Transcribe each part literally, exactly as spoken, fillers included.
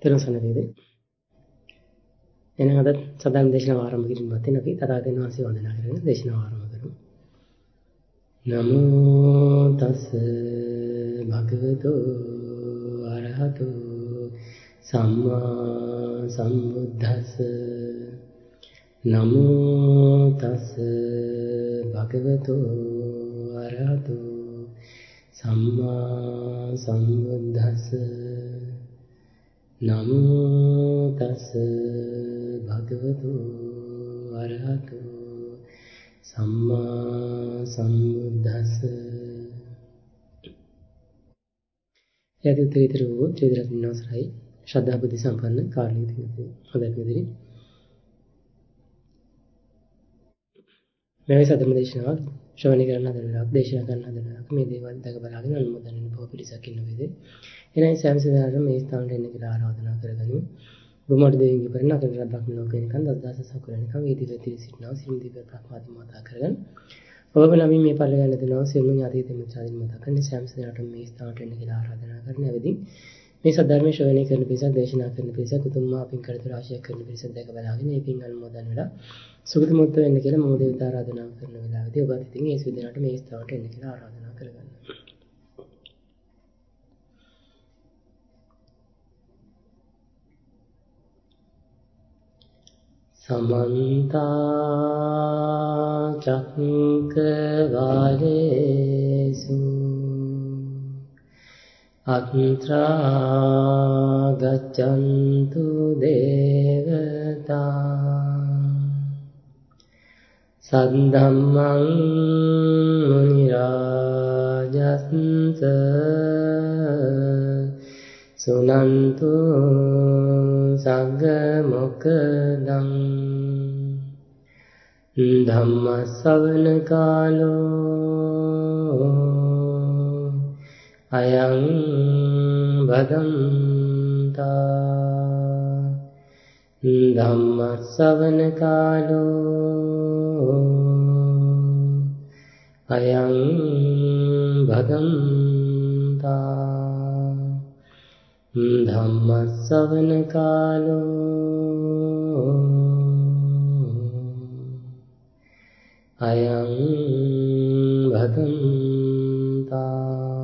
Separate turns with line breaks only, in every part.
තෙරුවන් වේද. එහෙනම් අද සදාම් දේශනාව ආරම්භ කිරීම මතින් අපි තථාගතයන් වහන්සේ වන්දනා කරගෙන දේශනාව ආරම්භ කරමු. නමෝ තස් භගවතෝ අරහතෝ සම්මා සම්බුද්දස්ස. නමෝ තස් භගවතෝ අරහතෝ සම්මා සම්බුද්දස්ස. නමෝ තස් භගවතු අරහතු සම්මා සම්බුද්දස්ස. යදි උත්තරීතර වූ ත්‍රිවිධ රත්නසරයි ශ්‍රද්ධා බුද්ධ සම්පන්න කාර්යීය තිඟති හොඳයි පිළිදෙරි. මේ සදම දේශනාවක් ශ්‍රවණය කරන හදනක් දේශනා කරන හදනක් මේ දේවල් දක බලාගෙන අනුමೋದන් වෙන බොහෝ පිරිසක් ඉන්න වේද. එනයි සෑමසදාට මේ ස්ථානට එන්න කියලා ආරාධනා කරගනිමු. බුමඩ දෙවියන්ගේ පරිණ අකල රබ්බක් ලෝකේනිකන් දසදස සකුලනිකන් වේදී වෙති සිටනවා සිරින් දිව්‍ය ප්‍රාත්මාදි මාතා කරගෙන ඔබ නම් මේ පරිලයන් දෙනවා සියලු ඥාති දෙමිත්‍රාදීන් මතක කරන සෑමසදාට මේ ස්ථානට එන්න කියලා ආරාධනා කරන අවදී මේ සද්ධර්මයේ ශ්‍රවණය කරන පිරිසක් දේශනා කරන පිරිසක් උතුම් මාපින් කරතු රාශියක් කරන පිරිසක් දැක බලාගෙන මේ පින් අනුමෝදන් වෙලා සුගති මුක්ත වෙන්න කියලා මම දේවතා ආරාධනා කරන වෙලාවේදී ඔබත් ඉතින් මේ සුදිනාට මේ ස්ථානට එන්න කියලා ආරාධනා කරගන්න. සමන්ත චක්කවාලේසු අත්‍රා ගච්ඡන්තු දේවතා සද්ධම්මං මුනි රාජස්ස සුනන්තු සග්ග මොක්ඛදං ධම්ම ශ්‍රවණ කාලෝ අයං බදන්තා ධම්ම ශ්‍රවණ කාලෝ අයං බදන්තා ධම්ම ශ්‍රවණ කාලෝ අයං භදන්තා.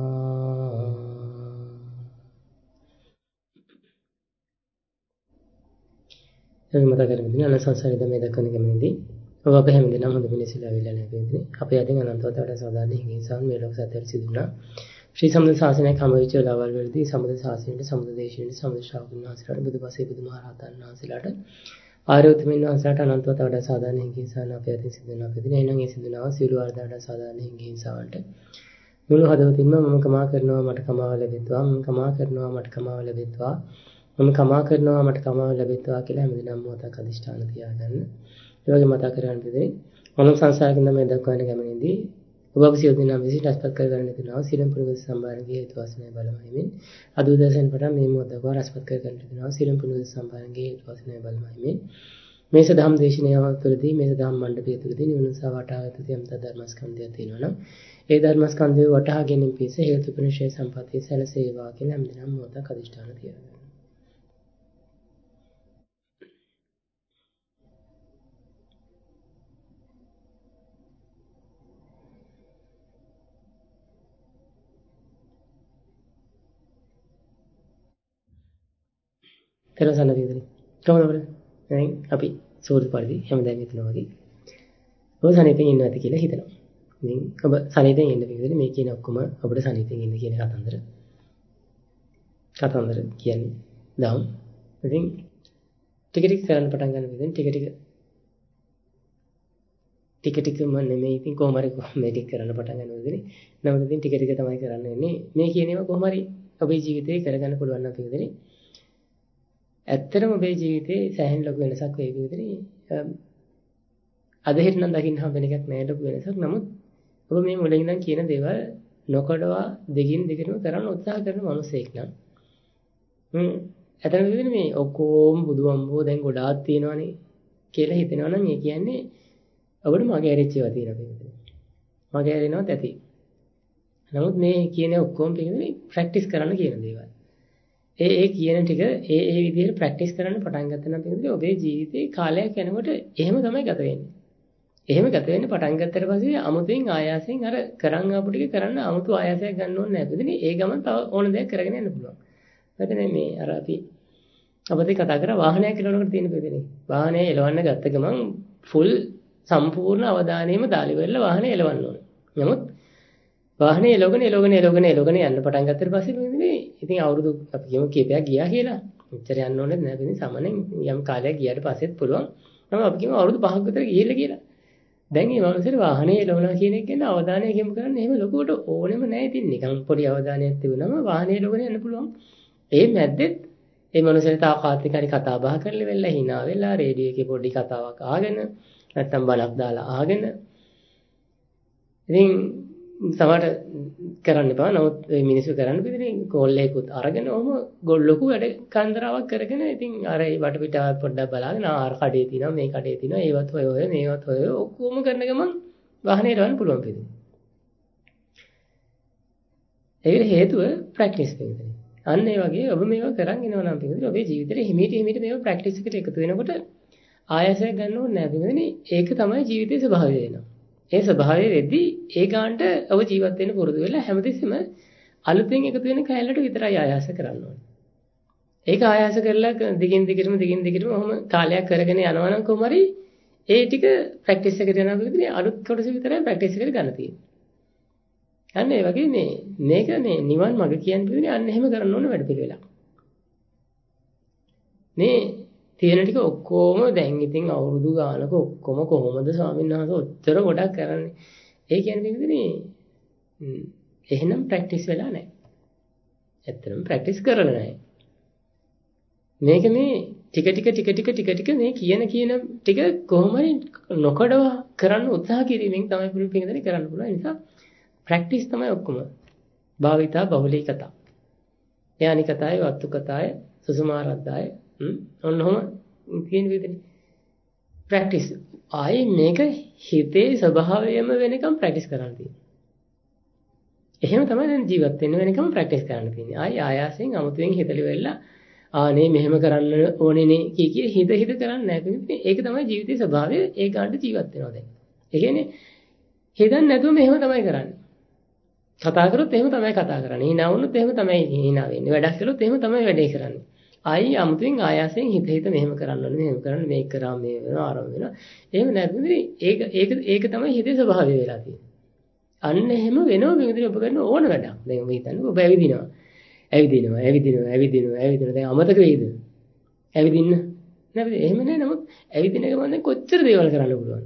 එවි මත කරගෙන අන සංසාරයේ මේ දක්වන ගමනේදී ඔබ අප හැම දිනම හොඳ මිනිස්සුලා වෙලා නැගෙන්නේ අපේ අදින් අනන්තවත් වඩා සාධාරණ හිඟිසන් මේ ලෝක සත්‍යය සිදුුණා. ශ්‍රී සම්බුද්ධ ශාසනය කමවිච්ච ලවල් වලදී සම්බුද්ධ ශාසනයට සම්බුද්ධ දේශනයට සම්බුද්ධ ශ්‍රාවකයන් වහන්සේලාට බුදුපසේ බුදුමහරහතන් වහන්සේලාට ආර්ය උතුම්යන් වහන්සේලාට අනන්තවත් වඩා සාධාරණ හිඟිසන් අපේ අදින් සිදුුණා. අපේ දින එනං ඒ සිදුුණා සියලු වර්ධනට සාධාරණ හිඟිසන්ට මුළු හදවතින්ම මම කමා කරනවා මට කමාව ලැබෙත්වා මම කමා කරනවා මට කමාව ලැබෙත්වා මම කමා කරනවා මට කමාව ලැබෙත්වා කියලා හැමදෙනාම මොහොතක් අදිෂ්ඨාන තියාගන්න. ඒ වගේ මතක් කරගන්න දෙන්නේ මොන සංසාරකින් තමයි දක්වන ගමනේදී ඔබ අප සියලු දෙනා විසින් රැස්පත් කරගන්න දෙනවා සිරම් පුරුෂ සම්භාරණයේ හේතු වාසනාවේ බලමයිමින් අද උදෑසන පටන් මේ මොහොත දක්වා රැස්පත් කරගන්න දෙනවා සිරම් පුරුෂ සම්භාරණයේ හේතු වාසනාවේ බලමයිමින් මේ සදහම් දේශනාව තුළදී මේ සදහම් මණ්ඩපය තුළදී නිවනසා වටහාගත යම් ධර්මස්කන්ධය තියෙනවා නම් ඒ ධර්මස්කන්ධය වටහා ගැනීම පිණිස හේතුපනිෂය සම්පත්තිය සැලසේවා කියලා හැමදෙනාම මොහොතක් අදිෂ්ඨාන තියාගන්න. terasana විදිහට කොහොමද බලන්න දැන් අපි සෝද පරිදි හැමදාම හිතනවා වගේ ඔබ සනීපෙන් ඉන්න ඇති කියලා හිතනවා. ඉතින් ඔබ සනීපෙන් ඉන්න විදිහට මේ කියන ඔක්කොම ඔබට සනීපෙන් ඉන්න කියන කතන්දර කතන්දර කියන්නේ දාම්. ඉතින් ටික ටික කරන්න පටන් ගන්න විදිහෙන් ටික ටික ටික ටිකම නෙමෙයි ඉතින් කොහොම හරි මේ ටික කරන්න පටන් ගන්න විදිහේ නමුත් ඉතින් ටික ටික තමයි කරන්න වෙන්නේ. මේ කියන ඒවා කොහොම හරි ඔබේ ජීවිතේ කරගන්න පුළුවන් නම් විදිහේ ඇත්තටම ඔබේ ජීවිතේ සෑහෙන ලොකු වෙනසක් වෙයි විදිහේ අද හිට නම් දකින්න හම්බෙන එකක් නෑ ලොකු වෙනසක්. නමුත් ඔබ මේ මුලින් ඉඳන් කියන දේවල් නොකඩවා දෙකින් දෙකටම කරන්න උත්සාහ කරන මිනිසෙක් නම් හ්ම් ඇත්තටම විදිහේ මේ ඔක්කොම බුදුම්බෝ දැන් ගොඩාක් තියෙනවනේ කියලා හිතනවා නම් ඒ කියන්නේ ඔබට මගේ ඇරිච්ච ඒවා තියෙනවා විදිහේ. මගේ ඇරෙනවත් ඇති. නමුත් මේ කියන ඔක්කොම පිළිගන්නේ ප්‍රැක්ටිස් කරන්න කියන දේවල්. ඒ ඒ කියන ටික ඒ ඒ විදිහට ප්‍රැක්ටිස් කරන්න පටන් ගත්තා නම් පිටින් ඔබේ ජීවිතේ කාලයක් යනකොට එහෙම තමයි ගත වෙන්නේ. එහෙම ගත වෙන්න පටන් ගත්තට පස්සේ අමුතුවෙන් ආයාසයෙන් අර කරන් ආපු ටික කරන්න අමුතු ආයාසයක් ගන්න ඕනේ නැහැ. පිටින් ඒ ගමන් තව ඕන දෙයක් කරගෙන යන්න පුළුවන්. මෙතන මේ අර අපි අපිට කතා කරා වාහනයක් එලවනකොට තියෙන පිටින්. වාහනය එලවන්න ගත්ත ගමන් ෆුල් සම්පූර්ණ අවධානයම දාලි වෙලා වාහනය එලවන්න ඕනේ. නමුත් වාහනේ එලවගෙන එලවගෙන එලවගෙන එලවගෙන යන්න පටන් ගත්තට පස්සේ මේ ඉතින් අවුරුදු අපි කියමු කීපයක් ගියා කියලා. මෙච්චර යන්න ඕනේ නැහැ ඉතින් සාමාන්‍යයෙන් යම් කාලයක් ගියාට පස්සෙත් පුළුවන්. නම් අපි කියමු අවුරුදු පහක් විතර ගිහිල්ලා කියලා. දැන් මේ මනුස්සයාට වාහනේ එලවනවා කියන එක ගැන අවධානය යොමු කරන්න එහෙම ලොකුවට ඕනෙම නැහැ ඉතින් නිකන් පොඩි අවධානයක් තිබුණාම වාහනේ එලවගෙන යන්න පුළුවන්. ඒ මැද්දෙත් මේ මනුස්සයාට තාකාත්මික හරි කතා බහ කරලා වෙලා hina වෙලා රේඩියෝ එකේ පොඩි කතාවක් අහගෙන නැත්තම් බලක් දාලා අහගෙන ඉතින් සමහර කරන්න එපා. නමුත් මේ මිනිස්සු කරන්න පිටින් කෝල් එකකුත් අරගෙන ඔහම ගොල් ලොකු වැඩ කන්දරාවක් කරගෙන ඉතින් අර ඒ වටපිටාව පොඩ්ඩක් බලාගෙන ආර කඩේ තියෙනවා මේ කඩේ තියෙනවා ඒවත් හොය හොය මේවත් හොය ඔක්කොම කරන ගමන් වාහනේ යවන්න පුළුවන් පිටින්. ඒකට හේතුව ප්‍රැක්ටිස් වෙන්නේ. අන්න ඒ වගේ ඔබ මේවා කරන් එනවා නම් පිටින් ඔබේ ජීවිතේ හිමීට හිමීට මේවා ප්‍රැක්ටිස් එකට එකතු වෙනකොට ආයසයක් ගන්න ඕනේ නැහැ පිටින්. ඒක තමයි ජීවිතයේ ස්වභාවය වෙනවා. ඒ ස්වභාවය වෙද්දී ඒ ගානට ඔබ ජීවත් වෙන්න පුරුදු වෙලා හැමතිස්සෙම අලුතෙන් එකතු වෙන කැලලට විතරයි ආයාස කරන්න ඕනේ. ඒක ආයාස කරලා දිගින් දිගටම දිගින් දිගටම ඔහොම කාලයක් කරගෙන යනවා නම් කොහොම හරි ඒ ටික ප්‍රැක්ටිස් එකට යනවා විදිහට අලුත් කොටස විතරයි ප්‍රැක්ටිස් එකට ගන්න තියෙන්නේ. අන්න ඒ වගේ මේ මේක මේ නිවන් මඟ කියන්නේ පිළිදෙන අන්න එහෙම කරන්න ඕන වැඩ පිළිවෙලක්. මේ තියෙන ටික ඔක්කොම දැන් ඉතින් අවුරුදු ගානක ඔක්කොම කොහොමද ස්වාමීන් වහන්සේ ඔච්චර ගොඩක් කරන්නේ? ඒ කියන්නේ පිළිදෙනේ එහෙනම් ප්‍රැක්ටිස් වෙලා නැහැ. ඇත්තටම ප්‍රැක්ටිස් කරලා නැහැ. මේක මේ ටික ටික ටික ටික ටික ටික මේ කියන කියන ටික කොහොම හරි නොකඩව කරන්න උත්සාහ කිරීමෙන් තමයි පිළිපින්දනේ කරන්න පුළුවන්. ඒ නිසා ප්‍රැක්ටිස් තමයි ඔක්කොම. භාවිතා බහුලී කතා. යානි කතාය වත්තු කතාය සුසුමාරද්දාය ඔන්නෝම කියන විදිහට ප්‍රැක්ටිස් ආයේ මේක හිතේ ස්වභාවයම වෙනකම් ප්‍රැක්ටිස් කරන්න තියෙනවා. එහෙම තමයි දැන් ජීවත් වෙන්න වෙනකම් ප්‍රැක්ටිස් කරන්න තියෙන්නේ. ආයේ ආයාසයෙන් අමුතුවෙන් හිතලි වෙලා ආනේ මෙහෙම කරන්න ඕනේ නේ කී කී හිත හිත කරන්නේ නැහැ. ඒක තමයි ජීවිතයේ ස්වභාවය. ඒ ගන්නට ජීවත් වෙනවා දැන්. ඒ කියන්නේ හිතන්නේ නැතුව මෙහෙම තමයි කරන්නේ. කතා කරොත් එහෙම තමයි කතා කරන්නේ. hina වුණොත් එහෙම තමයි hina වෙන්නේ. වැඩක් කළොත් එහෙම තමයි වැඩේ කරන්නේ. ආයි අමුතුවෙන් ආයාසයෙන් හිත හිත මෙහෙම කරන්න ඕනේ මෙහෙම කරන්න මේක කරා මේ වෙනවා ආරම්භ වෙනවා. එහෙම නැත්නම් ඒක ඒක ඒක තමයි හිතේ ස්වභාවය වෙලා තියෙන්නේ. අන්න එහෙම වෙනව මෙතන ඔබ කරන ඕන වැඩක්. දැන් ඔබ හිතන්නේ ඔබ ඇවිදිනවා. ඇවිදිනවා ඇවිදිනවා ඇවිදිනවා ඇවිදිනවා දැන් අමතක වෙයිද? ඇවිදින්න. නේද? එහෙම නෑ. නමුත් ඇවිදින ගමන් දැන් කොච්චර දේවල් කරන්න පුළුවන්ද?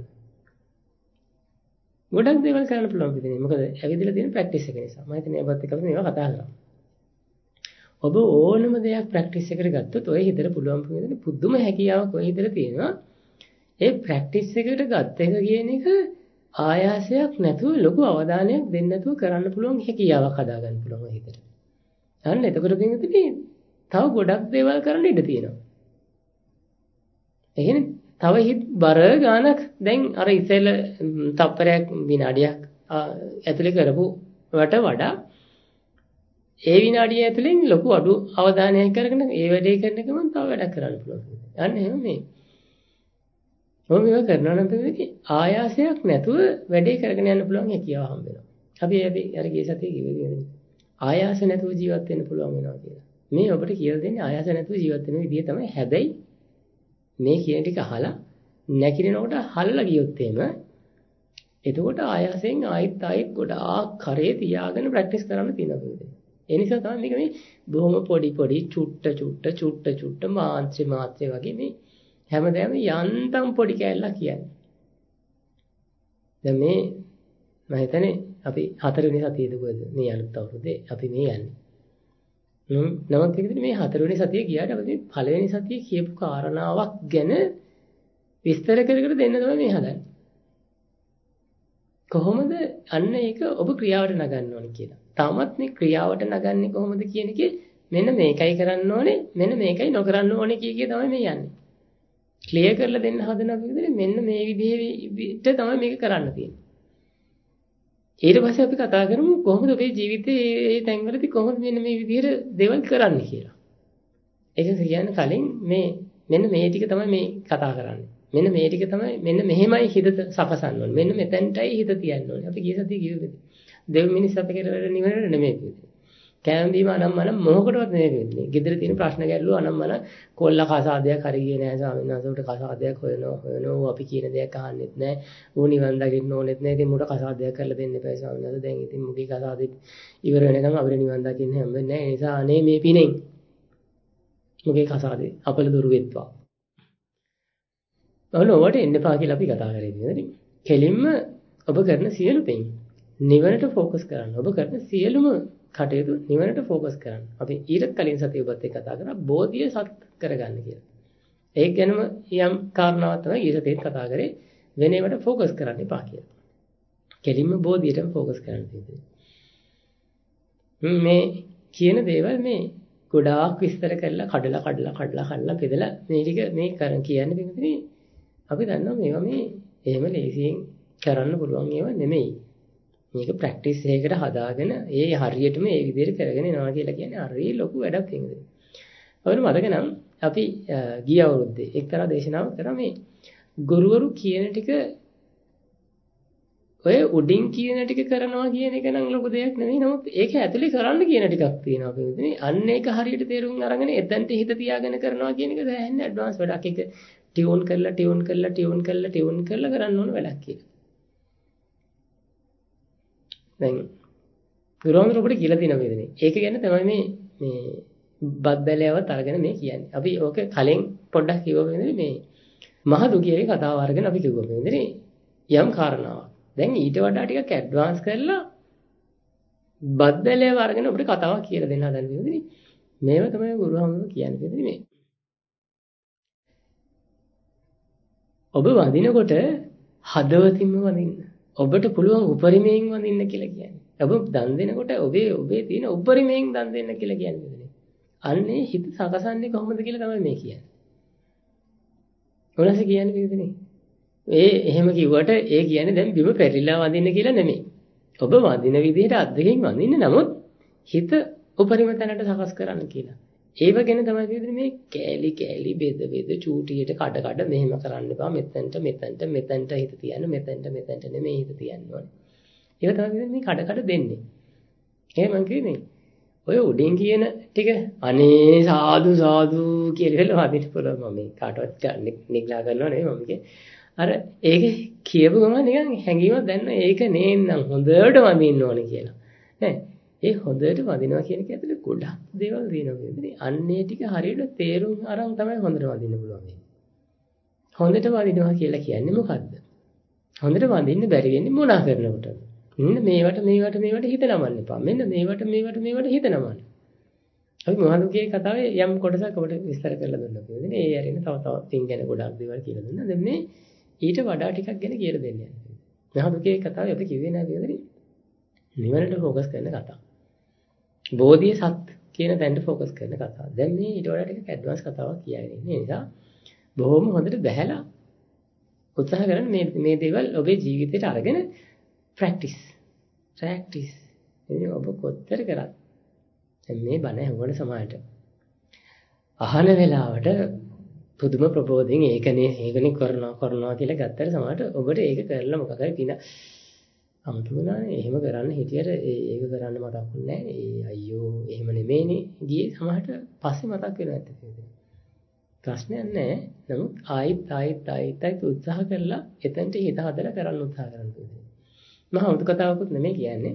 ගොඩක් දේවල් කරන්න පුළුවන් පිටින්. මොකද ඇවිදලා තියෙන ප්‍රැක්ටිස් එක නිසා. මම හිතන්නේ ඔබත් එක්ක අපි මේවා කතා කරා. ඔබ ඕනම දෙයක් ප්‍රැක්ටිස් එකට ගත්තොත් ඔය හිතට පුළුවන් වෙන පුදුම හැකියාවක් ඔය හිතට තියෙනවා. ඒ ප්‍රැක්ටිස් එකට ගත්ත එක කියන එක ආයාසයක් නැතුව ලොකු අවධානයක් දෙන්න නැතුව කරන්න පුළුවන් හැකියාවක් හදාගන්න පුළුවන් ඔය හිතට. අන්න එතකොට පින්විතනේ තව ගොඩක් දේවල් කරන්න ඉඩ තියෙනවා. එහෙනම් තව හිත බර ගානක් දැන් අර ඉතල තප්පරයක් විනාඩියක් ඇතුලේ කරපු වට වඩා ඒ විනාඩිය ඇතුලෙන් ලොකු අඩු අවධානයක් කරගෙන ඒ වැඩේ කරන ගමන් තව වැඩක් කරන්න පුළුවන්. අන්න එහෙම මේ. මොම මේවා කරනවා නම් තමයි ආයාසයක් නැතුව වැඩේ කරගෙන යන්න පුළුවන් හැකියාව හම්බ වෙනවා. අපි අපි අර ගිය සතියේ කිව්වේ ආයාස නැතුව ජීවත් වෙන්න පුළුවන් වෙනවා කියලා. මේ ඔබට කියලා දෙන්නේ ආයාස නැතුව ජීවත් වෙන විදිය තමයි. හැබැයි මේ කියන ටික අහලා නැකිනකොට හල්ලා ගියොත් එහෙම එතකොට ආයාසයෙන් ආයෙත් ආයෙත් ගොඩාක් කරේ තියාගෙන ප්‍රැක්ටිස් කරන්න තියෙනවා. ඒ නිසා තමයි මේක මේ බොහොම පොඩි පොඩි චුට්ට චුට්ට චුට්ට චුට්ට මාත්‍රි මාත්‍රි වගේ මේ හැමදාම යන්තම් පොඩි කැලලා කියන්නේ. දැන් මේ මම හිතන්නේ අපි හතරවෙනි සතියේද කොහෙද මේ අලුත් අවුරුද්දේ අපි මේ යන්නේ. හ්ම් නමක් එකද මේ හතරවෙනි සතියේ ගියාට අපි මේ පළවෙනි සතියේ කියපු කාරණාවක් ගැන විස්තර කර කර දෙන්න තමයි මේ හදන්නේ. කොහොමද අන්න ඒක ඔබ ක්‍රියාවට නගන්න ඕනේ කියලා. තාමත් මේ ක්‍රියාවට නගන්නේ කොහොමද කියන එකේ මෙන්න මේකයි කරන්න ඕනේ මෙන්න මේකයි නොකරන්න ඕනේ කිය කිය තමයි මේ යන්නේ. ක්ලියර් කරලා දෙන්න හදන අපි විදිහට මෙන්න මේ විදිහට තමයි මේක කරන්න තියෙන්නේ. ඊට පස්සේ අපි කතා කරමු කොහොමද ඔබේ ජීවිතේ මේ තැන්වලදී කොහොමද මෙන්න මේ විදිහට දේවල් කරන්නේ කියලා. ඒක කියන්නේ කලින් මේ මෙන්න මේ ටික තමයි මේ කතා කරන්නේ. මෙන්න මේ ටික තමයි මෙන්න මෙහෙමයි හිත සකසන්න ඕනේ. මෙන්න මෙතෙන්ටයි හිත තියන්න ඕනේ. අපි ගිය සතිය කිව්වේ. දෙව් මිනිස් අප කියලා නිවනට නෙමෙයි කිව්වේ. කෑම බීම අනම්මන මොහොකටවත් නෙමෙයි කිව්වේ. ගෙදර තියෙන ප්‍රශ්න ගැටලුව අනම්මන කොල්ල කසාදයක් හරි ගියේ නැහැ ස්වාමීන් වහන්සේ. උට කසාදයක් හොයනවා හොයනවා අපි කියන දෙයක් අහන්නෙත් නැහැ. ඌ නිවන් දකින්න ඕනෙත් නැහැ. ඉතින් උට කසාදයක් කරලා දෙන්න එපා ස්වාමීන් වහන්සේ. දැන් ඉතින් මුගේ කසාදෙත් ඉවර වෙනකම් අපිට නිවන් දකින්න හම්බෙන්නේ නැහැ. ඒ නිසා අනේ මේ පිනෙන් මුගේ කසාදේ අපල දුරු වෙත්වා. ඔන්න ඔවට එන්න එපා කියලා අපි කතා කරේ නේද? කෙලින්ම ඔබ කරන සියලු පින් නිවනට ફોકસ කරන්න. ඔබ කරන සියලුම කටයුතු නිවනට ફોકસ කරන්න. අපි ඊට කලින් සතිය ඔබත් එක්ක කතා කරා බෝධිය සත් කරගන්න කියලා. ඒක ගැනම යම් කාරණාවක් තමයි ඊට තේත් කතා කරේ වෙන ඒවාට ફોકસ කරන්න එපා කියලා. කෙලින්ම බෝධියටම ફોકસ කරන්න තියෙනවා. මේ කියන දේවල් මේ ගොඩාක් විස්තර කරලා කඩලා කඩලා කඩලා කඩලා බෙදලා මේ ටික මේ කරන් කියන්නේ පිටුනේ අපි දන්නවා මේවා මේ එහෙම ලේසියෙන් කරන්න පුළුවන් ඒවා නෙමෙයි. මේක ප්‍රැක්ටිස් එකකට හදාගෙන ඒ හරියටම ඒ විදිහට කරගෙන යනවා කියලා කියන්නේ හරිය ලොකු වැඩක් වෙනවා. අපිට මතක නම් අපි ගිය අවුරුද්දේ එක්තරා දේශනාවක් කරා මේ ගුරුවරු කියන ටික ඔය උඩින් කියන ටික කරනවා කියන එක නම් ලොකු දෙයක් නෙවෙයි. නමුත් ඒක ඇතුලේ කරන්න කියන ටිකක් තියෙනවා පිළිදෙනේ. අන්න ඒක හරියට තේරුම් අරගෙන එතනට හිත තියාගෙන කරනවා කියන එක දැනෙන්නේ ඇඩ්වාන්ස් වැඩක්. ඒක ටියුන් කරලා ටියුන් කරලා ටියුන් කරලා ටියුන් කරලා කරන්න ඕන වැඩක් කියලා. දැන් ගුරුවරු අපිට කියලා තියෙන වේදනේ. ඒක ගැන තමයි මේ මේ බද්දලයවත් අරගෙන මේ කියන්නේ. අපි ඕක කලින් පොඩ්ඩක් කිව්ව වේදනේ මේ මහ දුකියේ කතාව අරගෙන අපි කිව්ව වේදනේ යම් කාරණාවක්. දැන් ඊට වඩා ටිකක් ඇඩ්වාන්ස් කරලා බද්දලයව අරගෙන අපිට කතාවක් කියලා දෙන්න හදන වේදනේ. මේව තමයි ගුරුවරු කියන්නේ වේදනේ මේ. ඔබ වඳිනකොට හදවතින්ම වඳින්න. ඔබට පුළුවන් උපරිමයෙන් වඳින්න කියලා කියන්නේ. ඔබ දන් දෙනකොට ඔබේ ඔබේ තියෙන උපරිමයෙන් දන් දෙන්න කියලා කියන්නේ. අන්නේ හිත සකසන්නේ කොහොමද කියලා තමයි මේ කියන්නේ. ඔනස කියන්නේ පිළිදෙනේ. ඒ එහෙම කිව්වට ඒ කියන්නේ දැන් බිම පෙරිලා වඳින්න කියලා නෙමෙයි. ඔබ වඳින විදිහට අද්දකින් වඳින්න නමුත් හිත උපරිම තැනට සකස් කරන්න කියලා. ඒව ගැන තමයි පිළිදෙනේ මේ කෑලි කෑලි බෙද බෙද චූටියට කඩ කඩ මෙහෙම කරන්න එපා. මෙතෙන්ට මෙතෙන්ට මෙතෙන්ට හිත තියන්න මෙතෙන්ට මෙතෙන්ට නෙමෙයි හිත තියන්න ඕනේ. ඒක තමයි මේ කඩ කඩ දෙන්නේ. එහෙම මං කියන්නේ. ඔය උඩින් කියන ටික අනේ සාදු සාදු කියලා වදින්න පුළුවන් මම මේ කාටවත් නිග්ලා කරනවා නෙවෙයි මම කියේ. අර ඒක කියපු ගමන් නිකන් හැංගීමක් දැන්න ඒක නේන්නම් හොඳට වදින්න ඕනේ කියලා. ඈ ඒ හොඳට වදිනවා කියන එක ඇතුලේ ගොඩක් දේවල් තියෙනවා නේද? අන්නේ ටික හරියට තේරුම් අරන් තමයි හොඳට වදින්න පුළුවන්. හොඳට වදිනවා කියලා කියන්නේ මොකද්ද? හොඳට වදින්න බැරි වෙන්නේ මොනා කරනකොටද? මෙන්න මේවට මේවට මේවට හිත නමන්න එපා. මෙන්න මේවට මේවට මේවට හිත නමන්න. අපි මොහොතේ කතාවේ යම් කොටසක් අපිට විස්තර කරලා දුන්නා කියන්නේ. ඒ ඇරෙන තව තව තින් ගැන ගොඩක් දේවල් කියලා දුන්නා. දැන් මේ ඊට වඩා ටිකක් ගැන කියලා දෙන්නේ. මොහොතේ කතාවේ අපි කිව්වේ නෑ කියන්නේ. නිවනට ફોકસ කරන කතාව. බෝධිය සත් කියන තැනට ફોકસ කරන කතාව. දැන් මේ ඊට වඩා ටිකක් ඇඩ්වාන්ස් කතාවක් කියන්නේ. ඒ නිසා බොහොම හොඳට බහැලා උත්සාහ කරන්න මේ මේ දේවල් ඔබේ ජීවිතේට අරගෙන ප්‍රැක්ටිස් ප්‍රැක්ටිස් එනේ ඔබ කොච්චර කරත් දැන් මේ බණ ඇහුවට සමායට අහන වෙලාවට පුදුම ප්‍රබෝධයෙන් ඒකනේ ඒකනේ කරනවා කරනවා කියලා ගත්තට සමායට ඔබට ඒක කරලා මොකක් හරි පින අමුතුනානේ එහෙම කරන්න හිටියට ඒක කරන්න මතක්ුනේ නැහැ ඒ අයියෝ එහෙම නෙමෙයිනේ ගියේ සමායට පස්සේ මතක් වෙනවා ඇත්තට ප්‍රශ්නයක් නැහැ නමුත් ආයිත් ආයිත් ආයිත් උත්සාහ කරලා එතනට හිත හදලා කරන්න උත්සාහ කරන්න ඕනේ මහා උතු කතාවකුත් නෙමෙයි කියන්නේ.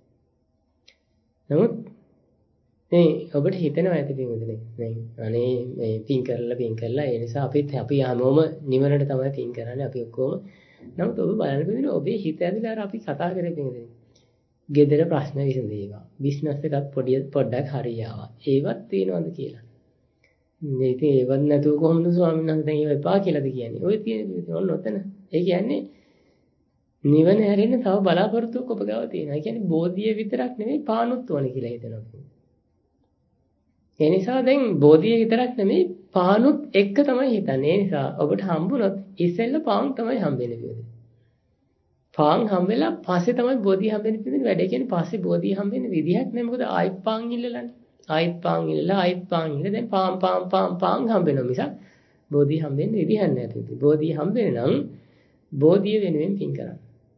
නමුත් මේ ඔබට හිතෙනවා ඇති පින්වතුනි. දැන් අනේ මේ පින් කරලා පින් කරලා ඒ නිසා අපිත් අපි හැමෝම නිවනට තමයි පින් කරන්නේ අපි ඔක්කොම. නමුත් ඔබ බලන්න පින්වතුනි ඔබේ හිත ඇදලා අර අපි කතා කරේ පින්වතුනි. ගෙදර ප්‍රශ්න විසඳේවා. බිස්නස් එකක් පොඩි පොඩ්ඩක් හරියාවා. ඒවත් තියෙනවද කියලා. මේ ඉතින් ඒවත් නැතුව කොහොමද ස්වාමීන් වහන්සේ දැන් ඒව එපා කියලාද කියන්නේ. ඔය තියෙන ඔන්න ඔතන. ඒ කියන්නේ නිවන හැරෙන්න තව බලාපොරොත්තුවක් ඔබ ගාව තියෙනවා. ඒ කියන්නේ බෝධිය විතරක් නෙමෙයි පානුත් ඕනේ කියලා හිතනවා. ඒ නිසා දැන් බෝධිය විතරක් නෙමෙයි පානුත් එක්ක තමයි හිතන්නේ. ඒ නිසා ඔබට හම්බුනොත් ඉස්සෙල්ල පාන් තමයි හම්බෙන්නේ කියන්නේ. පාන් හම්බෙලා පස්සේ තමයි බෝධිය හම්බෙන්නේ කියන්නේ වැඩේ කියන්නේ පස්සේ බෝධිය හම්බෙන්නේ විදිහක් නෙමෙයි. මොකද ආයි පාන් ඉල්ලලානේ. ආයිත් පාන් ඉල්ලලා ආයිත් පාන් ඉල්ල දැන් පාන් පාන් පාන් පාන් හම්බ වෙනවා මිසක් බෝධිය හම්බෙන්න විදිහක් නැහැ පිටු. බෝධිය හම්බෙන්න නම් බෝධිය වෙනුවෙන් පින් කරන්න.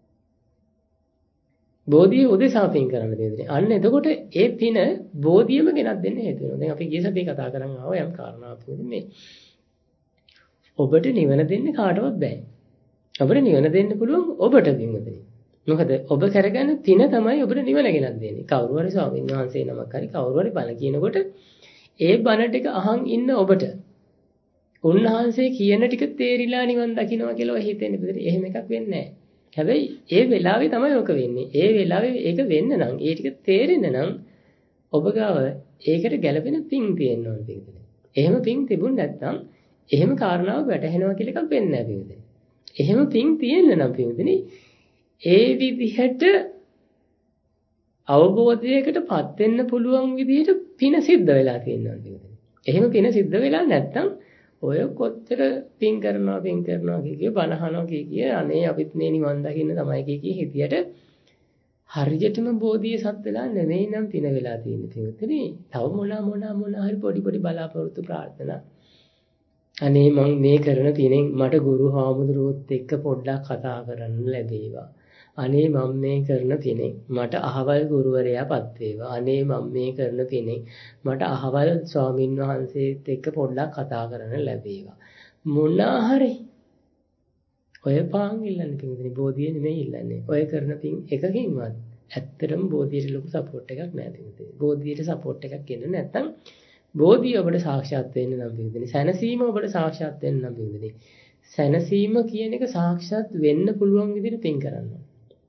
බෝධිය උදෙසා පින් කරන්න දෙන්නේ. අන්න එතකොට ඒ පින බෝධියම ගෙනත් දෙන්න හේතු වෙනවා. දැන් අපි ගිය සතියේ කතා කරන් ආව යම් කාරණාවක් මේ ඔබට නිවන දෙන්න කාටවත් බෑ. ඔබට නිවන දෙන්න පුළුවන් ඔබට පින්වතුනි. මොකද ඔබ කරගන්න පින තමයි ඔබට නිවන ගෙනත් දෙන්නේ. කවුරු හරි ස්වාමීන් වහන්සේ නමක් හරි කවුරු හරි බණ කියනකොට ඒ බණ ටික අහන් ඉන්න ඔබට උන්වහන්සේ කියන ටික තේරිලා නිවන් දකින්නවා කියලා ඔය හිතෙන්නේ බෙදෙ. එහෙම එකක් වෙන්නේ නැහැ. හැබැයි ඒ වෙලාවේ තමයි ඔක වෙන්නේ. ඒ වෙලාවේ ඒක වෙන්න නම් ඒ ටික තේරෙන්න නම් ඔබ ගාව ඒකට ගැළපෙන පිං තියෙන්න ඕන පිටුනේ. එහෙම පිං තිබුණ නැත්නම් එහෙම කාරණාවක් වැටහෙනවා කියලා එකක් වෙන්නේ නැහැ පිටුනේ. එහෙම පිං තියෙන්න නම් පිටුනේ ඒ විදිහට අවබෝධයකටපත් වෙන්න පුළුවන් විදිහට පින සිද්ධ වෙලා තියෙනවා පිටුනේ. එහෙම පින සිද්ධ වෙලා නැත්නම් ඔය කොච්චර පින් කරනවා පින් කරනවා කිය කිය බනහනවා කිය කිය අනේ අපිත් මේ නිවන් දකින්න තමයි කිය කිය හිතියට හරියටම බෝධිය සත් වෙලා නෙවෙයි නම් පින වෙලා තියෙන්නේ පින්වතුනි. තව මොනවා මොනවා මොනවා හරි පොඩි පොඩි බලාපොරොත්තු ප්‍රාර්ථනා. අනේ මම මේ කරන පිනෙන් මට ගුරු හාමුදුරුවොත් එක්ක පොඩ්ඩක් කතා කරන්න ලැබේවා. අනේ මම මේ කරන පිනෙන් මට අහවල් ගුරුවරයාපත් වේවා. අනේ මම මේ කරන පිනෙන් මට අහවල් ස්වාමින් වහන්සේත් එක්ක පොඩ්ඩක් කතා කරන්න ලැබේවා. මොනවා හරි ඔය පාන් ඉල්ලන්නේ පින්වතුනි බෝධිය නෙමෙයි ඉල්ලන්නේ. ඔය කරන පින් එකකින්වත් ඇත්තටම බෝධියට ලොකු සපෝට් එකක් නැහැ පින්වතුනි. බෝධියට සපෝට් එකක් එන්නේ නැත්නම් බෝධිය ඔබට සාක්ෂාත් වෙන්න නම් පින්වතුනි. සැනසීම ඔබට සාක්ෂාත් වෙන්න නම් පින්වතුනි. සැනසීම කියන එක සාක්ෂාත් වෙන්න පුළුවන් විදිහට පින් කරන්න ඕනේ.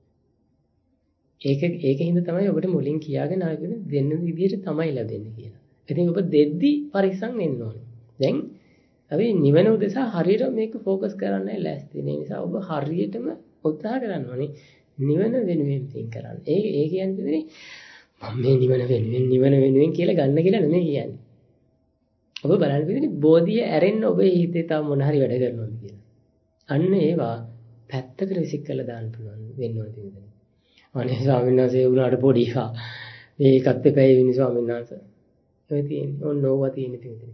ඒක ඒකින්ද තමයි ඔබට මුලින් කියාගෙන ආගෙන දෙන්න විදිහට තමයි ලැබෙන්නේ කියලා. ඉතින් ඔබ දෙද්දි පරිස්සම් වෙන්න ඕනේ. දැන් අපි නිවන උදෙසා හරියට මේක ફોકસ කරන්නයි ලෑස්ති. ඒ නිසා ඔබ හරියටම උත්සාහ කරන්න ඕනේ නිවන වෙනුවෙන් පින් කරන්න. ඒ ඒ කියන්නේ මම මේ නිවන වෙනුවෙන් නිවන වෙනුවෙන් කියලා ගන්න කියලා නෙමෙයි කියන්නේ. ඔබ බලන්න පිටින් බෝධිය ඇරෙන්න ඔබේ හිතේ තව මොන හරි වැඩ කරනවද කියලා. අන්න ඒවා පැත්තකට විසික් කරලා දාන්න පුළුවන් වෙන්න ඕනේ පිටින්. අනේ ස්වාමීන් වහන්සේ වුණාට පොඩි එකා මේකත් එපැයි වෙන්නේ ස්වාමීන් වහන්සේ. ඔය තියෙන්නේ ඕන ඕවා තියෙන්නේ පිටින්.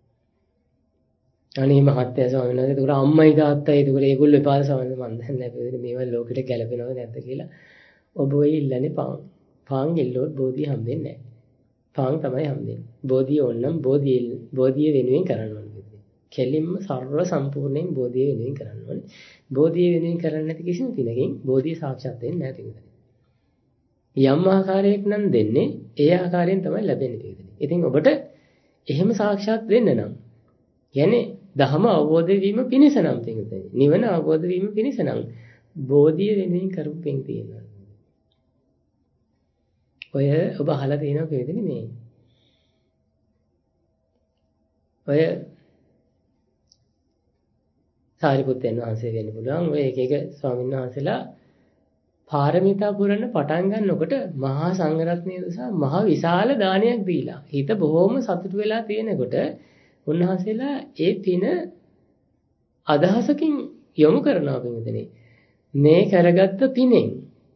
අනේ මහත්තයා ස්වාමීන් වහන්සේ ඒකට අම්මයි තාත්තයි ඒකට ඒගොල්ලෝ එපා ස්වාමීන් වහන්සේ මන් දන්නේ නැහැ මේවා ලෝකෙට ගැලපෙනවද නැද්ද කියලා. ඔබ ඔය ඉල්ලන්නේ පාන්. පාන් ඉල්ලුවොත් බෝධිය හම්බෙන්නේ නැහැ. පාන් තමයි හම්බෙන්නේ. බෝධිය ඕනනම් බෝධිය බෝධිය වෙනුවෙන් කරන්න ඕනේ. කෙලින්ම සර්ව සම්පූර්ණයෙන් බෝධිය වෙනුවෙන් කරන්න ඕනේ. බෝධිය වෙනුවෙන් කරන්නේ නැති කිසිම පිනකින් බෝධිය සාක්ෂාත් වෙන්නේ නැහැ පිටුනේ. යම් ආකාරයක් නම් දෙන්නේ ඒ ආකාරයෙන් තමයි ලැබෙන්නේ පිටුනේ. ඉතින් ඔබට එහෙම සාක්ෂාත් වෙන්න නම් කියන්නේ ධහම අවබෝධ වීම පිණිස නම් පිටුනේ. නිවන අවබෝධ වීම පිණිස නම් බෝධිය වෙනුවෙන් කරපු පින් තියෙනවා. ඔය ඔබ අහලා තියෙනවා පිටුනේ මේ. ඔය සාරිපුත්තයන් වහන්සේ වෙන්න පුළුවන්. ඔය එක එක ස්වාමීන් වහන්සේලා පාරමිතා පුරන්න පටන් ගන්නකොට මහා සංඝරත්නය නිසා මහා විශාල දානයක් දීලා හිත බොහොම සතුටු වෙලා තියෙනකොට උන්වහන්සේලා ඒ පින අදහසකින් යොමු කරනවා පින්වතුනි. මේ කරගත්ත පිනෙන්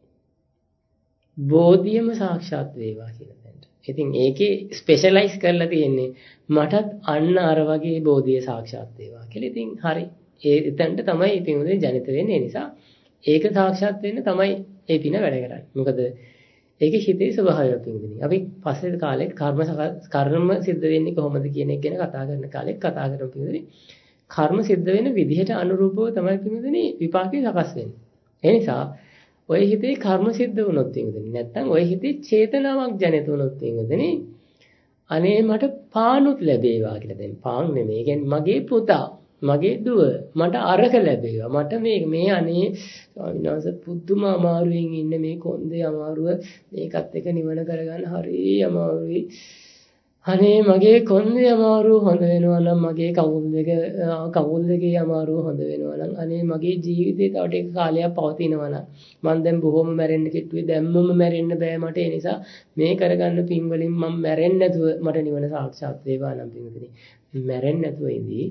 බෝධියම සාක්ෂාත් වේවා කියලා දැනට. ඉතින් ඒකේ ස්පෙෂලායිස් කරලා තියෙන්නේ මටත් අන්න අර වගේ බෝධිය සාක්ෂාත් වේවා කියලා. ඉතින් හරි. ඒ එතනට තමයි පින්වතුනි ජනිත වෙන්නේ. ඒ නිසා ඒක සාක්ෂාත් වෙන්න තමයි ඒ පින වැඩ කරන්නේ. මොකද ඒකේ හිතේ ස්වභාවය පින්වතුනි. අපි පස්සේ කාලේ කර්ම කර්ම සිද්ධ වෙන්නේ කොහොමද කියන එක ගැන කතා කරන කාලේ කතා කරමු පින්වතුනි. කර්ම සිද්ධ වෙන විදිහට අනුරූපව තමයි පින්වතුනි විපාකේ සකස් වෙන්නේ. ඒ නිසා ඔය හිතේ කර්ම සිද්ධ වුණොත් පින්වතුනි නැත්තම් ඔය හිතේ චේතනාවක් ජනිත වුණොත් පින්වතුනි අනේ මට පානුත් ලැබේවා කියලා. දැන් පාන් නෙමෙයි. ඒ කියන්නේ මගේ පුතා මගේ දුව මට අරක ලැබේවා. මට මේ මේ අනේ ස්වාමීන් වහන්සේ පුදුම අමාරුවෙන් ඉන්න මේ කොන්දේ අමාරුව මේකත් එක නිවන කරගන්න හරි අමාරුයි. අනේ මගේ කොන්දේ අමාරුව හොඳ වෙනවා නම් මගේ කවුල් දෙක කවුල් දෙකේ අමාරුව හොඳ වෙනවා නම් අනේ මගේ ජීවිතේ තව ටික කාලයක් පවතිනවා නම් මම දැන් බොහොම මැරෙන්න කිට්ටුවේ දැම්මම මැරෙන්න බෑ මට ඒ නිසා මේ කරගන්න පින් වලින් මම මැරෙන්නේ නැතුව මට නිවන සාක්ෂාත් වේවා නම් පින්වතුනි මැරෙන්නේ නැතුව ඉඳී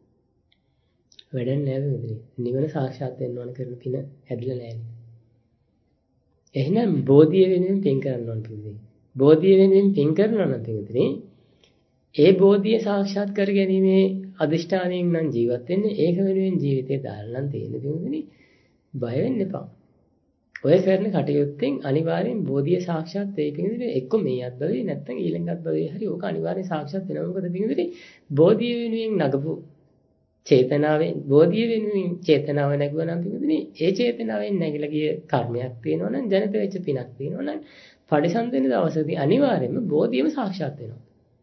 වැඩක් නැහැ මෙතන. නිවන සාක්ෂාත් වෙන්න ඕන කරන පින හැදිලා නැහැනේ. එහෙනම් බෝධිය වෙනුවෙන් පින් කරන්න ඕන පිළිදේ. බෝධිය වෙනුවෙන් පින් කරනවා නම් පින්වතුනි ඒ බෝධිය සාක්ෂාත් කර ගැනීමේ අදිෂ්ඨානයෙන් නම් ජීවත් වෙන්නේ ඒක වෙනුවෙන් ජීවිතේ දාලා නම් තියෙන පින්වතුනි බය වෙන්න එපා. ඔය කරන කටයුත්තෙන් අනිවාර්යෙන් බෝධිය සාක්ෂාත් වෙයි පින්වතුනි. එක්ක මේ අත්භවයේ නැත්නම් ඊළඟ අත්භවයේ හරි ඕක අනිවාර්යෙන් සාක්ෂාත් වෙනවා. මොකද පින්වතුනි බෝධිය වෙනුවෙන් නගපු චේතනාවෙන් බෝධිය වෙනුවෙන් චේතනාව නැගුවා නම් පින්වතුනි ඒ චේතනාවෙන් නැගිලා ගිය කර්මයක් තියෙනවා නම් ජනිත වෙච්ච පිනක් තියෙනවා නම් පරිසම්පෙන දවසේදී අනිවාර්යෙන්ම බෝධියම සාක්ෂාත් වෙනවා.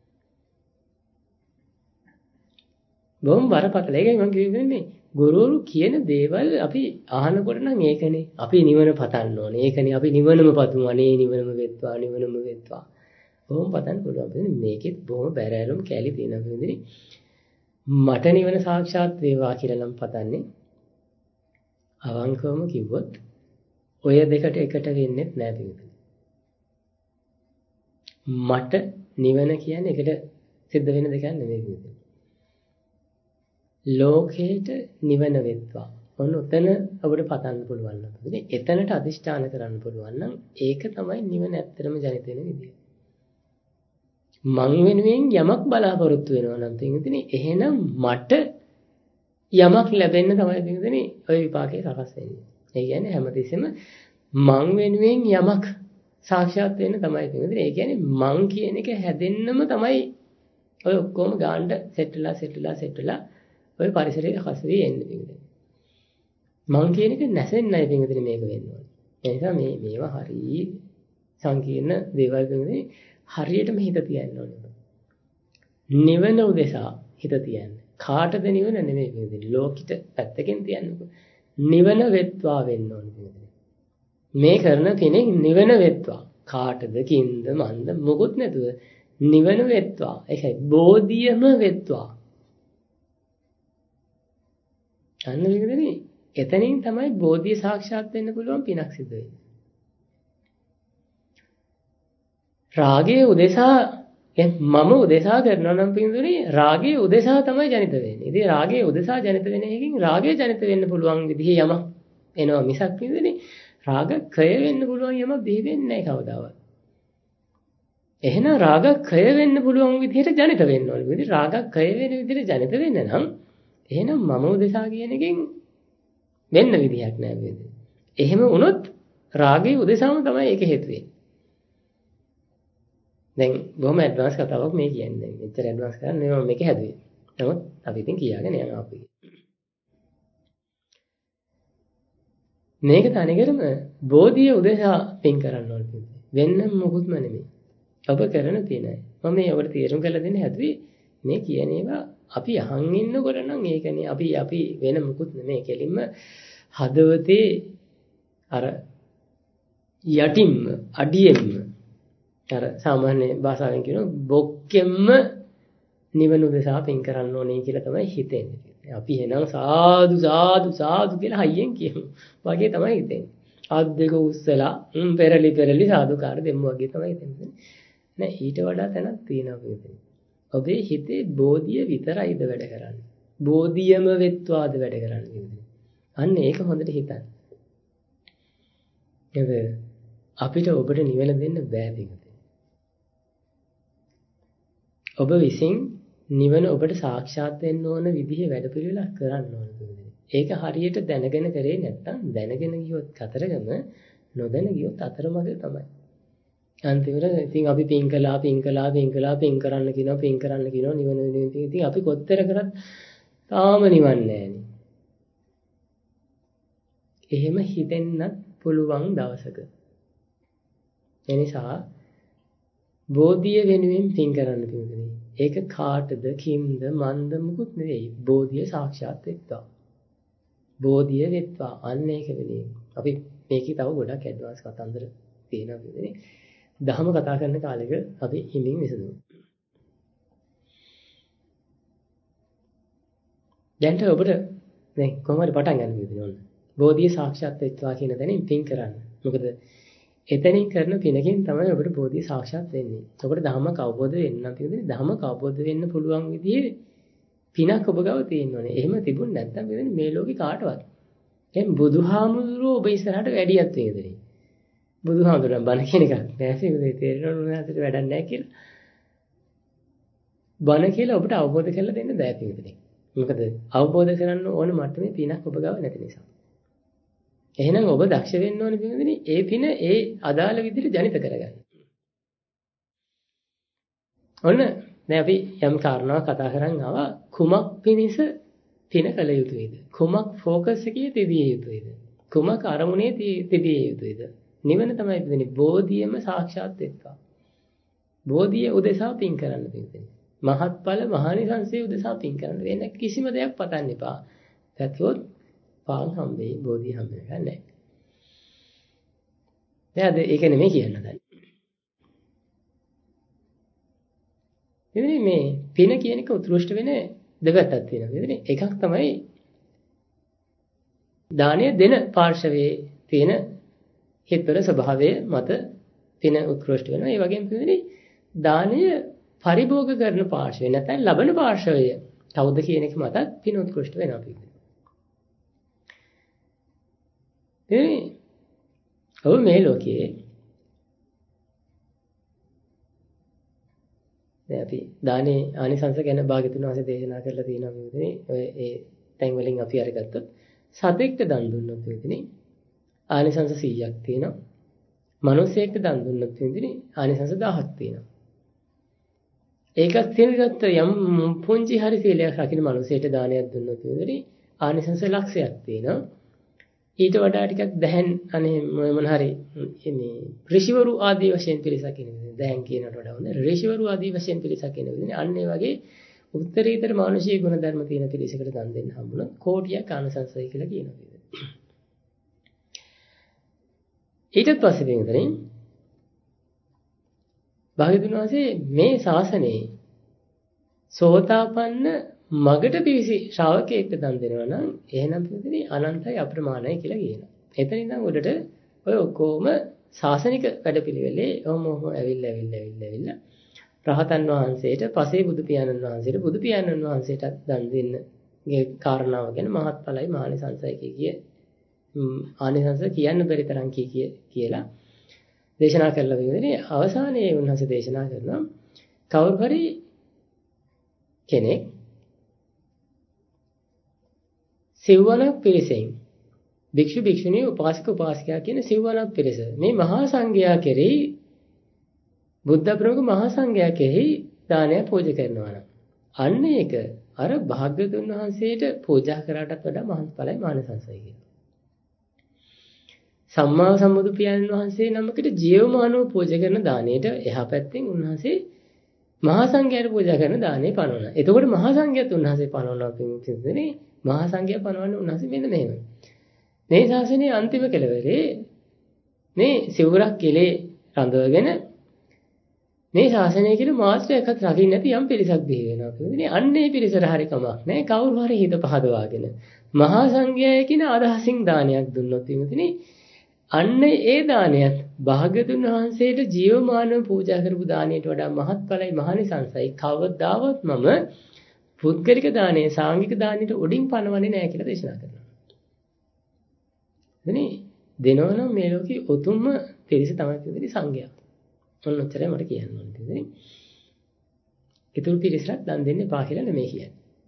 බොහොම බරපතල. ඒකයි මම කියන්නේ ගුරුවරු කියන දේවල් අපි අහනකොට නම් ඒකනේ අපි නිවන පතන්න ඕනේ. ඒකනේ අපි නිවනම පතමු. අනේ නිවනම වෙත්වා නිවනම වෙත්වා. බොහොම පතන්න පුළුවන්. මේකෙත් බොහොම බැරෑරුම් කැලි තියෙනවා පින්වතුනි. මට නිවන සාක්ෂාත් වේවා කියලා නම් පතන්නේ අවංකවම කිව්වොත් ඔය දෙකට එකට වෙන්නේ නැහැ පින්වතුනි. මට නිවන කියන්නේ එකට සිද්ධ වෙන දෙයක් නෙමෙයි පින්වතුනි. ලෝකේට නිවන වෙත්වා. ඔන්න උතන අපිට පතන්න පුළුවන් නම් පින්වතුනි එතනට අදිෂ්ඨාන කරන්න පුළුවන් නම් ඒක තමයි නිවන ඇත්තටම ජනිත වෙන විදිය. මං වෙනුවෙන් යමක් බලාපොරොත්තු වෙනවා නම් පින්වතුනි එහෙනම් මට යමක් ලැබෙන්න තමයි පින්වතුනි ওই විපාකේ සකස් වෙන්නේ. ඒ කියන්නේ හැමතිස්සෙම මං වෙනුවෙන් යමක් සාක්ෂාත් වෙන්න තමයි පින්වතුනි. ඒ කියන්නේ මං කියන එක හැදෙන්නම තමයි ඔය ඔක්කොම ගාන්න සෙට්ලා සෙට්ලා සෙට්ලා ඔය පරිසරයේ සකස් වෙ යන්නේ පින්වතුනි. මං කියන එක නැසෙන්නයි පින්වතුනි මේක වෙන්න ඕනේ. ඒ නිසා මේ මේවා හරිය සංකීර්ණ දේවල් පින්වතුනි හරියටම හිත තියන්න ඕනේ. නිවන උදෙසා හිත තියන්න. කාටද නිවන නෙමෙයි පින්වතුනි. ලෝකිත පැත්තකින් තියන්නකො. නිවන වෙත්වා වෙන්න ඕනේ පින්වතුනි. මේ කරන කෙනෙක් නිවන වෙත්වා. කාටද කින්ද මන්ද මොකුත් නැතුව නිවන වෙත්වා. ඒකයි බෝධියම වෙත්වා. අන්න පින්වතුනි එතනින් තමයි බෝධිය සාක්ෂාත් වෙන්න පුළුවන් පිනක් සිද්ධ වෙන්නේ. රාගයේ උදෙසා මම උදෙසා කරනවා නම් පින්වතුනි රාගයේ උදෙසා තමයි ජනිත වෙන්නේ. ඉතින් රාගයේ උදෙසා ජනිත වෙන එකකින් රාගය ජනිත වෙන්න පුළුවන් විදිහේ යමක් එනවා මිසක් පින්වතුනි රාග ක්ෂය වෙන්න පුළුවන් යමක් දෙහි වෙන්නේ නැහැ කවදාවත්. එහෙනම් රාග ක්ෂය වෙන්න පුළුවන් විදිහට ජනිත වෙන්න ඕනේ. ඉතින් රාග ක්ෂය වෙන විදිහට ජනිත වෙන්න නම් එහෙනම් මම උදෙසා කියන එකෙන් වෙන්න විදිහක් නැහැ පින්වතුනි. එහෙම වුණොත් රාගයේ උදෙසාම තමයි ඒක හේතු වෙන්නේ. දැන් බොහොම ඇඩ්වාන්ස් කතාවක් මේ කියන්නේ. දැන් මෙච්චර ඇඩ්වාන්ස් කරන්නේ මම මේක හැදුවේ. නමුත් අපි ඉතින් කියාගෙන යනවා අපි. මේක තනිකරම බෝධිය උදෙසා පින් කරන්න ඕනේ. වෙන්න මොකුත්ම නෙමෙයි. ඔබ කරන තියෙනයි. මම මේ ඔබට තීරණ කරලා දෙන්න හැදුවේ මේ කියන ඒවා අපි අහන් ඉන්නකොට නම් ඒකනේ අපි අපි වෙන මොකුත් නෙමෙයි. කෙලින්ම හදවතේ අර යටින්ම අඩියෙන්ම අර සාමාන්‍ය භාෂාවෙන් කියනවා බොක්කෙම්ම නිවන උදෙසා පින් කරන්න ඕනේ කියලා තමයි හිතෙන්නේ. අපි එනවා සාදු සාදු සාදු කියලා හයියෙන් කියමු. වගේ තමයි හිතෙන්නේ. ආත් දෙක උස්සලා පෙරලි පෙරලි සාදුකාර දෙමු වගේ තමයි හිතෙන්නේ. නෑ ඊට වඩා තැනක් තියෙනවා පිටින්. ඔබේ හිතේ බෝධිය විතරයිද වැඩ කරන්නේ. බෝධියම වෙත්වාද වැඩ කරන්නේ. අන්න ඒක හොඳට හිතන්න. නේද? අපිට ඔබට නිවන දෙන්න බෑ පිටින්. ඔබ විසින් නිවන ඔබට සාක්ෂාත් වෙන්න ඕන විදිහේ වැඩපිළිවෙලක් කරන්න ඕන කියන්නේ. ඒක හරියට දැනගෙන කරේ නැත්නම් දැනගෙන ගියොත් කතරගම නොදැන ගියොත් අතරමඟ තමයි. අන්තිමට ඉතින් අපි පින් කළා පින් කළා පින් කළා පින් කරන්න කියනවා පින් කරන්න කියනවා නිවන වෙනුවෙන් ඉතින් අපි කොච්චර කරත් තාම නිවන්නේ නැහෙනි. එහෙම හිතෙන්නත් පුළුවන් දවසක. එනිසා බෝධිය වෙනුවෙන් පින් කරන්න පින්වතුනි. ඒක කාටද කිම්ද මන්ද මුකුත් නෙවෙයි. බෝධිය සාක්ෂාත් වෙත්වා. බෝධිය වෙත්වා. අන්න ඒක වෙනුවෙන්. අපි මේකේ තව ගොඩක් ඇඩ්වාන්ස් කතන්දර තියෙනවා පින්වතුනි. දහම කතා කරන කාලෙක අපි හිමින් විසඳමු. දැන් ඔබට දැන් කොහොමද පටන් ගන්න පින්වතුනි ඔන්න. බෝධිය සාක්ෂාත් වෙත්වා කියන තැනින් පින් කරන්න. මොකද එතනින් කරන පිනකින් තමයි ඔබට බෝධිය සාක්ෂාත් වෙන්නේ. ඔබට ධර්මක අවබෝධ වෙන්න නම් තියෙන්නේ ධර්මක අවබෝධ වෙන්න පුළුවන් විදිහේ පිනක් ඔබ ගාව තියෙන්න ඕනේ. එහෙම තිබුණ නැත්නම් මේ ලෝකේ කාටවත්. දැන් බුදුහාමුදුරුවෝ ඔබ ඉස්සරහට වැඩියක් තියෙන්නේ. බුදුහාමුදුරන් බණ කියන එකක් නෑ පින්වතුනි තේරෙනවද නැත්නම් වැඩක් නෑ කියලා. බණ කියලා ඔබට අවබෝධ කරලා දෙන්න බෑ පින්වතුනි. මොකද අවබෝධ කරන්න ඕන මට්ටමේ පිනක් ඔබ ගාව නැති නිසා. එහෙනම් ඔබ දක්ෂ වෙන්න ඕනේ පින්වතුනි ඒ පින ඒ අදාළ විදිහට ජනිත කරගන්න. ඔන්න දැන් අපි යම් කාරණාවක් කතා කරන් ආවා කුමක් පිණිස පින කළ යුතුයිද? කුමක් ફોකස් එකේ තිබිය යුතුයිද? කුමක් අරමුණේ තිබිය යුතුයිද? නිවන තමයි පින්වතුනි බෝධියම සාක්ෂාත් වෙත්වා. බෝධිය උදෙසා පින් කරන්න පින්වතුනි. මහත්ඵල මහානිසංසය උදෙසා පින් කරන්න වෙන කිසිම දෙයක් පතන්න එපා. දැක්කොත් පාන් හම්බෙයි බෝධිය හම්බ වෙන්නේ නැහැ. දැන් ඒක නෙමෙයි කියන්න දැන්. ඉතින් මේ පින කියන එක උත්කෘෂ්ඨ වෙන දෙපැත්තක් තියෙනවා. ඉතින් එකක් තමයි දානය දෙන පාර්ශවයේ තියෙන හිතවල ස්වභාවය මත පින උත්කෘෂ්ඨ වෙනවා. ඒ වගේම පිළිදෙන්නේ දානය පරිභෝග කරන පාර්ශවය නැත්නම් ලබන පාර්ශවය කවුද කියන එක මතත් පින උත්කෘෂ්ඨ වෙනවා පිළිදෙන්නේ. ඒ ඔව් මේ ලෝකයේ දැන් අපි දානේ ආනිසංස ගැන භාග්‍යතුන් වහන්සේ දේශනා කරලා තියෙනවා පිළිදෙන්නේ. ඔය ඒ තැන් වලින් අපි අරගත්තොත් සතෙක්ට දන් දුන්නොත් පිළිදෙන්නේ ආනිසංස සීයක් තියෙනවා. මිනිසෙක්ට දන් දුන්නොත් පිළිදෙන්නේ ආනිසංස දහයක් තියෙනවා. ඒකත් තියෙනකත් යම් පුංචි හරි සීලයක් රකින්න මිනිසෙට දානයක් දුන්නොත් පිළිදෙන්නේ ආනිසංස ලක්ෂයක් තියෙනවා. ඊට වඩා ටිකක් දැහැන් අනේ මොන හරි මේ ඍෂිවරු ආදී වශයෙන් පිළිසක් ඉන්නේ. දැහැන් කියනකට වඩා හොඳ ඍෂිවරු ආදී වශයෙන් පිළිසක් ඉන්නේ. අන්න ඒ වගේ උත්තරීතර මානුෂීය ගුණ ධර්ම තියෙන පිළිසකට දන් දෙන්න හම්බුනොත් කෝටියක් ආනිසංසයි කියලා කියනවා. ඊට පස්සේ වෙනදරින් භාග්‍යවතුන් වහන්සේ මේ ශාසනයේ සෝතාපන්න මගට පිවිසි ශ්‍රාවකයෙක්ට දන් දෙනවා නම් එහෙනම් පිළිදෙනි අනන්තයි අප්‍රමාණයි කියලා කියනවා. එතන ඉඳන් උඩට ඔය ඔක්කොම ශාසනික වැඩපිළිවෙලේ ඔහොම ඔහොම ඇවිල්ලා ඇවිල්ලා ඇවිල්ලා ඇවිල්ලා රහතන් වහන්සේට පසේ බුදු පියාණන් වහන්සේට බුදු පියාණන් වහන්සේට දන් දෙන්නගේ කාරණාව ගැන මහත්ඵලයි මහානිසංසයි කිය ආනිසංස කියන්න බැරි තරම් කී කිය කියලා දේශනා කරලා ඉන්නේ. අවසානයේ උන්වහන්සේ දේශනා කරනවා කවුරු හරි කෙනෙක් සිව්වනක් පිරිසෙන් භික්ෂු භික්ෂුණී උපාසක උපාසිකා කියන සිව්වනක් පිරිස මේ මහා සංඝයා කෙරෙහි බුද්ධ ප්‍රමුඛ මහා සංඝයා කෙරෙහි දානය පූජා කරනවා නම් අන්න ඒක අර භාග්‍යවතුන් වහන්සේට පූජා කරාටත් වඩා මහත්ඵලයි මානසංසයි කියනවා. සම්මා සම්බුදු පියාණන් වහන්සේ නමකට ජීවමානව පූජා කරන දාණයට එහා පැත්තෙන් උන්වහන්සේ මහා සංඝයාට පූජා කරන දාණය පනවනවා. එතකොට මහා සංඝයාත් උන්වහන්සේ පනවනවා කියන්නේ මහා සංඝයා පනවන්නේ උන්වහන්සේ මෙන්න මෙහෙම. මේ ශාසනයේ අන්තිම කෙළවරේ මේ සිවුරක් කෙලේ රඳවගෙන මේ ශාසනය කියලා මාත්‍රයක්වත් රකින්න නැති යම් පිරිසක් බිහි වෙනවා කියන්නේ අන්නේ පිරිසට හරි කමක් නැහැ. කවුරු හරි හිත පහදවාගෙන මහා සංඝයා කියන අදහසින් දානයක් දුන්නොත් එimhe අන්න ඒ දානයත් භාග්‍යතුන් වහන්සේට ජීවමානව පූජා කරපු දානයට වඩා මහත්ඵලයි මහානිසංසයි කවදාවත් මම පුද්ගලික දානයේ සාංගික දානයට උඩින් පනවන්නේ නැහැ කියලා දේශනා කරනවා. එතනේ දෙනවනම් මේ ලෝකේ උතුම්ම පිරිස තමයි කියන්නේ සංඝයා. ඔන්න ඔච්චරයි මට කියන්න ඕනේ කියන්නේ. ඊතුරු පිරිසට දන් දෙන්න එපා කියලා නෙමෙයි කියන්නේ.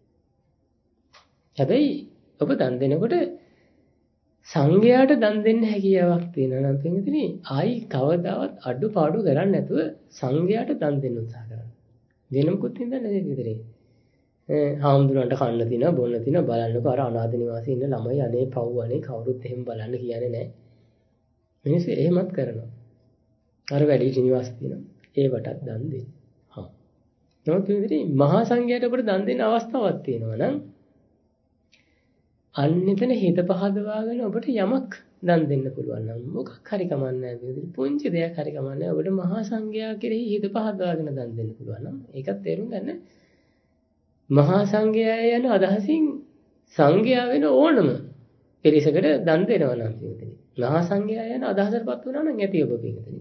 හැබැයි ඔබ දන් දෙනකොට සංඝයාට දන් දෙන්න හැකියාවක් තියෙනවා නම් පින්විතනි ආයි කවදාවත් අඩුපාඩු කරන්නේ නැතුව සංඝයාට දන් දෙන්න උත්සාහ කරන්න. වෙන මොකුත් හින්දා නෙවෙයි විතරේ. ඈ හාමුදුරන්ට කන්න තියනවා බොන්න තියනවා බලන්නකෝ අර අනාථ නිවාසයේ ඉන්න ළමයි අනේ පව් අනේ කවුරුත් එහෙම බලන්න කියන්නේ නැහැ. මිනිස්සු එහෙමත් කරනවා. අර වැඩි නිවාස තියෙනවා. ඒවටත් දන් දෙන්න. හා. නමුත් පින්විතනි මහා සංඝයාට අපිට දන් දෙන්න අවස්ථාවක් තියෙනවා නම් අන්නෙතන හිත පහදවාගෙන ඔබට යමක් දන් දෙන්න පුළුවන් නම් මොකක් හරි කමන්නේ නැහැ. පුංචි දෙයක් හරි කමන්නේ නැහැ. ඔබට මහා සංඝයා කෙරෙහි හිත පහදවාගෙන දන් දෙන්න පුළුවන් නම් ඒකත් තේරුම් ගන්න. මහා සංඝයා යන අදහසින් සංඝයා වෙන ඕනම පිරිසකට දන් දෙනවා නම් පිටුනේ. මහා සංඝයා යන අදහසටපත් වුණා නම් ඇති ඔබ පිටුනේ.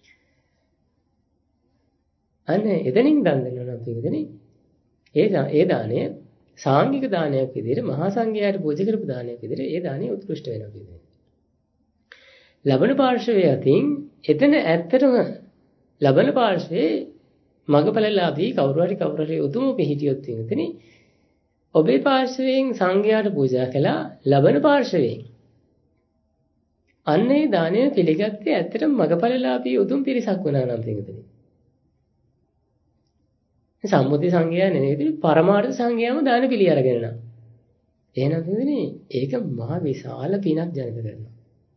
අනේ එතනින් දන් දෙනවා නම් පිටුනේ. ඒ ඒ දාණය සාංගික දානයක් විදිහට මහා සංඝයාට පූජා කරපු දානයක් විදිහට ඒ දාණය උත්කෘෂ්ඨ වෙනවා කියන්නේ. ලබන පාර්ශවයේ අතින් එතන ඇත්තටම ලබන පාර්ශවයේ මගපලලාභී කවුරු හරි කවුරු හරි උතුම පිහිටියොත් වෙනතනේ ඔබේ පාර්ශවයෙන් සංඝයාට පූජා කළා ලබන පාර්ශවයෙන් අන්නේ දානය පිළිගත්තේ ඇත්තටම මගපලලාභී උතුම් පිරිසක් වුණා නම් වෙනතනේ සම්මුති සංඝයා නෙවෙයි පරමාර්ථ සංඝයාම දාන පිළි අරගෙන නම් එහෙනම් වෙනතනේ ඒක මහ විශාල පිනක් ජනිත කරනවා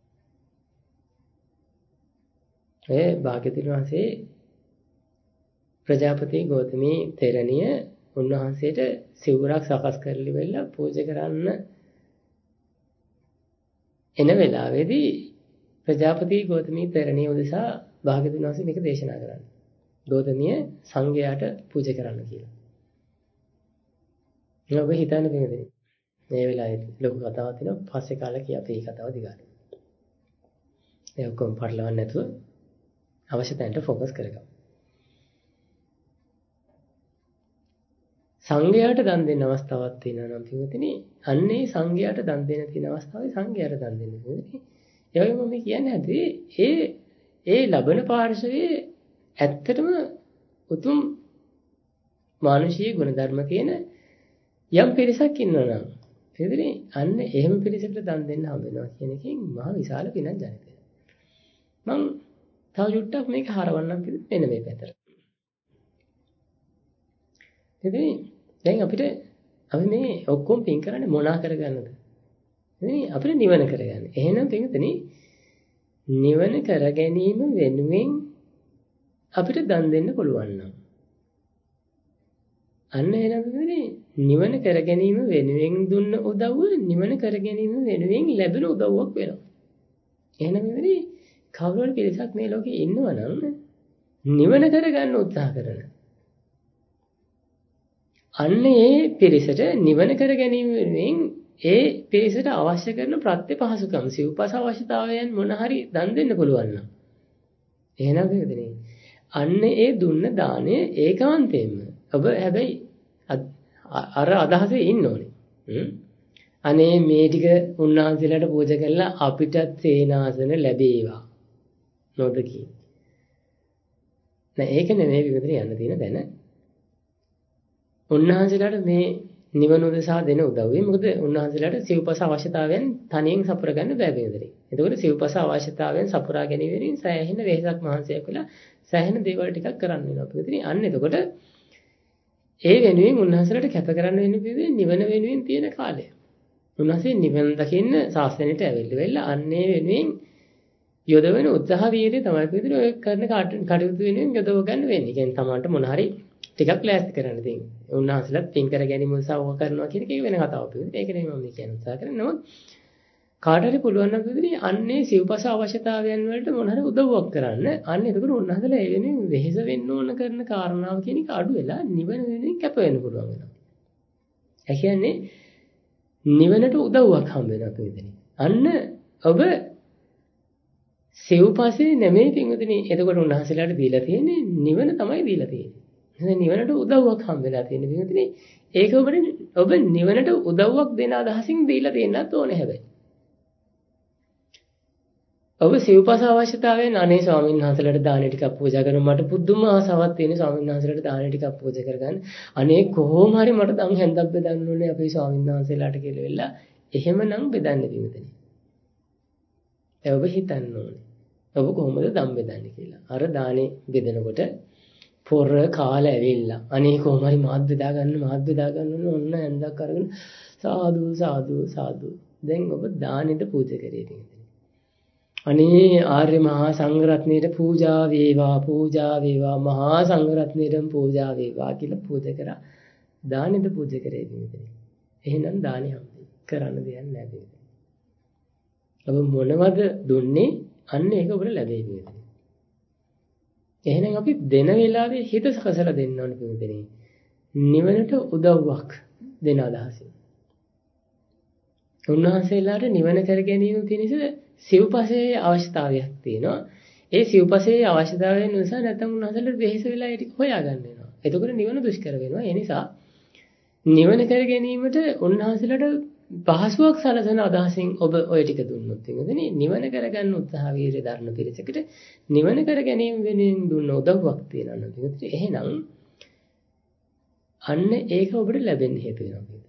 ඒ භාග්‍යවතුන් වහන්සේ ප්‍රජාපති ගෞතමී තෙරණිය උන්වහන්සේට සිවුරක් සකස් කරලි වෙලා පූජා කරන්න එන වෙලාවේදී ප්‍රජාපති ගෞතමී තෙරණිය උදෙසා භාග්‍යවතුන් වහන්සේ මේක දේශනා කරන්නේ. ගෞතමිය සංඝයාට පූජා කරන්න කියලා. ඔබ හිතන්න බැහැ මේ වෙලාවේ ලොකු කතාවක් තියෙනවා පස්සේ කාලේ කිය අපි මේ කතාව දිගට. ඒ ඔක්කොම පටලවන්න නැතුව අවශ්‍ය තැනට ફોકસ කරගමු. සංඝයාට දන් දෙන්න අවස්ථාවක් තියෙනවා නම් පින්වතුනි අන්නේ සංඝයාට දන් දෙන්න තියෙන අවස්ථාවේ සංඝයාට දන් දෙන්න පින්වතුනි ඒ වගේම මම කියන්නේ හැදී ඒ ඒ ලබන පාර්ශවයේ ඇත්තටම උතුම් මානුෂීය ගුණ ධර්ම තියෙන යම් පිරිසක් ඉන්නවා නම් පින්වතුනි අන්න එහෙම පිරිසකට දන් දෙන්න හම්බ වෙනවා කියන එකෙන් මහ විශාල පිනක් ජනිත වෙනවා මම තව චුට්ටක් මේක හරවන්නම් මෙන්න මේ පැත්තට. ඉතින් දැන් අපිට අපි මේ ඔක්කොම පින් කරන්නේ මොනා කරගන්නද? ඉතින් අපිට නිවන කරගන්න. එහෙනම් පින්වතුනි නිවන කර ගැනීම වෙනුවෙන් අපිට දන් දෙන්න පුළුවන් නම් අන්න එහෙනම් පින්වතුනි නිවන කර ගැනීම වෙනුවෙන් දුන්න උදව්ව නිවන කර ගැනීම වෙනුවෙන් ලැබෙන උදව්වක් වෙනවා. එහෙනම් පින්වතුනි කවුරු හරි පිරිසක් මේ ලෝකේ ඉන්නවා නම් නිවන කරගන්න උත්සාහ කරන අන්න ඒ පිරිසට නිවන කර ගැනීම වෙනුවෙන් ඒ පිරිසට අවශ්‍ය කරන ප්‍රත්‍යපහසුකම් සිව්පස අවශ්‍යතාවයන් මොන හරි දන් දෙන්න පුළුවන් නම් එහෙනම් වෙන්නේ අන්න ඒ දුන්න දාණය ඒකාන්තයෙන්ම ඔබ හැබැයි අර අදහසේ ඉන්න ඕනේ අනේ මේ ටික උන්වහන්සේලාට පූජා කළා අපිටත් සේනාසන ලැබේවා නොදකි නෑ ඒක නෙමෙයි විතර යන්න තියෙන දැන උන්වහන්සේලාට මේ නිවන උදෙසා දෙන උදව්වේ මොකද උන්වහන්සේලාට සිව්පස අවශ්‍යතාවයන් තනියෙන් සපුර ගන්න බෑ බෙදරේ. එතකොට සිව්පස අවශ්‍යතාවයන් සපුරා ගැනීමෙන් සෑහෙන වෙහසක් මහන්සියක් වෙලා සෑහෙන දේවල් ටිකක් කරන්න වෙනවා. පිටින් අන්න එතකොට ඒ වෙනුවෙන් උන්වහන්සේලාට කැප කරන්න වෙන්නේ නිවන වෙනුවෙන් තියෙන කාලය. උන්වහන්සේ නිවන දකින්න ශාස්ත්‍රණයට ඇවිල්ලා වෙලා අන්නේ වෙනුවෙන් යොදවන උත්සාහ වීර්යය තමයි පිටින් ඔය කරන කටයුතු වෙනුවෙන් යොදව ගන්න වෙන්නේ. කියන්නේ තමන්ට මොන හරි ටිකක් ලෑස්ති කරන්න තියෙන්නේ. උන්වහන්සේලාත් පින් කර ගැනීම උත්සාහ කරනවා කියන එක වෙන කතාවක් පිළිදෙ. ඒක නෙමෙයි මම කියන උත්සාහ කරන්නේ. නමුත් කාට හරි පුළුවන් නම් පිළිදෙ අන්නේ සිව්පස අවශ්‍යතාවයන් වලට මොන හරි උදව්වක් කරන්න. අන්න එතකොට උන්වහන්සේලා ඒ වෙනුවෙන් වෙහෙස වෙන්න ඕන කරන කාරණාව කියන එක අඩු වෙලා නිවන වෙනුවෙන් කැප වෙන්න පුළුවන් වෙනවා. ඒ කියන්නේ නිවනට උදව්වක් හම්බ වෙනවා පිළිදෙ. අන්න ඔබ සිව්පසේ නෙමෙයි පින්වතුනි. එතකොට උන්වහන්සේලාට දීලා තියෙන්නේ නිවන තමයි දීලා තියෙන්නේ. නිවනට උදව්වක් හම් වෙලා තියෙන විදිහටනේ ඒක ඔබට ඔබ නිවනට උදව්වක් දෙන අදහසින් දීලා තියෙන්නත් ඕනේ හැබැයි ඔබ සිව්පස අවශ්‍යතාවයෙන් අනේ ස්වාමීන් වහන්සේලාට දාන ටිකක් පූජා කරනවා මට පුදුම ආසාවක් තියෙන ස්වාමීන් වහන්සේලාට දාන ටිකක් පූජා කරගන්න අනේ කොහොම හරි මට දන් හැන්දක් බෙදන්න ඕනේ අපේ ස්වාමීන් වහන්සේලාට කියලා වෙලා එහෙමනම් බෙදන්න දෙන්නේ ඒ ඔබ හිතන්න ඕනේ ඔබ කොහොමද දන් බෙදන්නේ කියලා අර දානේ බෙදනකොට පොර කාල ඇවිල්ලා අනේ කොහොම හරි මාත් බෙදා ගන්න මාත් බෙදා ගන්න ඕන ඇඳක් අරගෙන සාදු සාදු සාදු දැන් ඔබ දානෙට පූජා කරේ තියෙන්නේ අනේ ආර්ය මහා සංඝරත්නයට පූජා වේවා පූජා වේවා මහා සංඝරත්නයට පූජා වේවා කියලා පූජා කරා දානෙට පූජා කරේ තියෙන්නේ එහෙනම් දානෙ හම්බෙයි කරන්න දෙයක් නැහැ ඔබ මොනවද දුන්නේ අන්න ඒක ඔබට ලැබෙයි කියන්නේ එහෙනම් අපි දෙන වෙලාවේ හිත සකසලා දෙන්න ඕනේ පිළිදෙනේ. නිවනට උදව්වක් දෙන අදහසින්. උන්වහන්සේලාට නිවන කර ගැනීම පිණිස සිව්පසේ අවශ්‍යතාවයක් තියෙනවා. ඒ සිව්පසේ අවශ්‍යතාවයන් නිසා නැත්නම් උන්වහන්සේලාට වෙහෙස වෙලා ඒ ටික හොයාගන්න වෙනවා. එතකොට නිවන දුෂ්කර වෙනවා. ඒ නිසා නිවන කර ගැනීමට උන්වහන්සේලාට පහසුවක් සැලසෙන අදහසින් ඔබ ඔය ටික දුන්නොත් එතනදී නිවන කරගන්න උත්සාහ වීර්ය දරන පිරිසකට නිවන කර ගැනීම වෙනුවෙන් දුන්න උදව්වක් තියෙනවා නේද? එහෙනම් අන්න ඒක ඔබට ලැබෙන්න හේතු වෙනවා.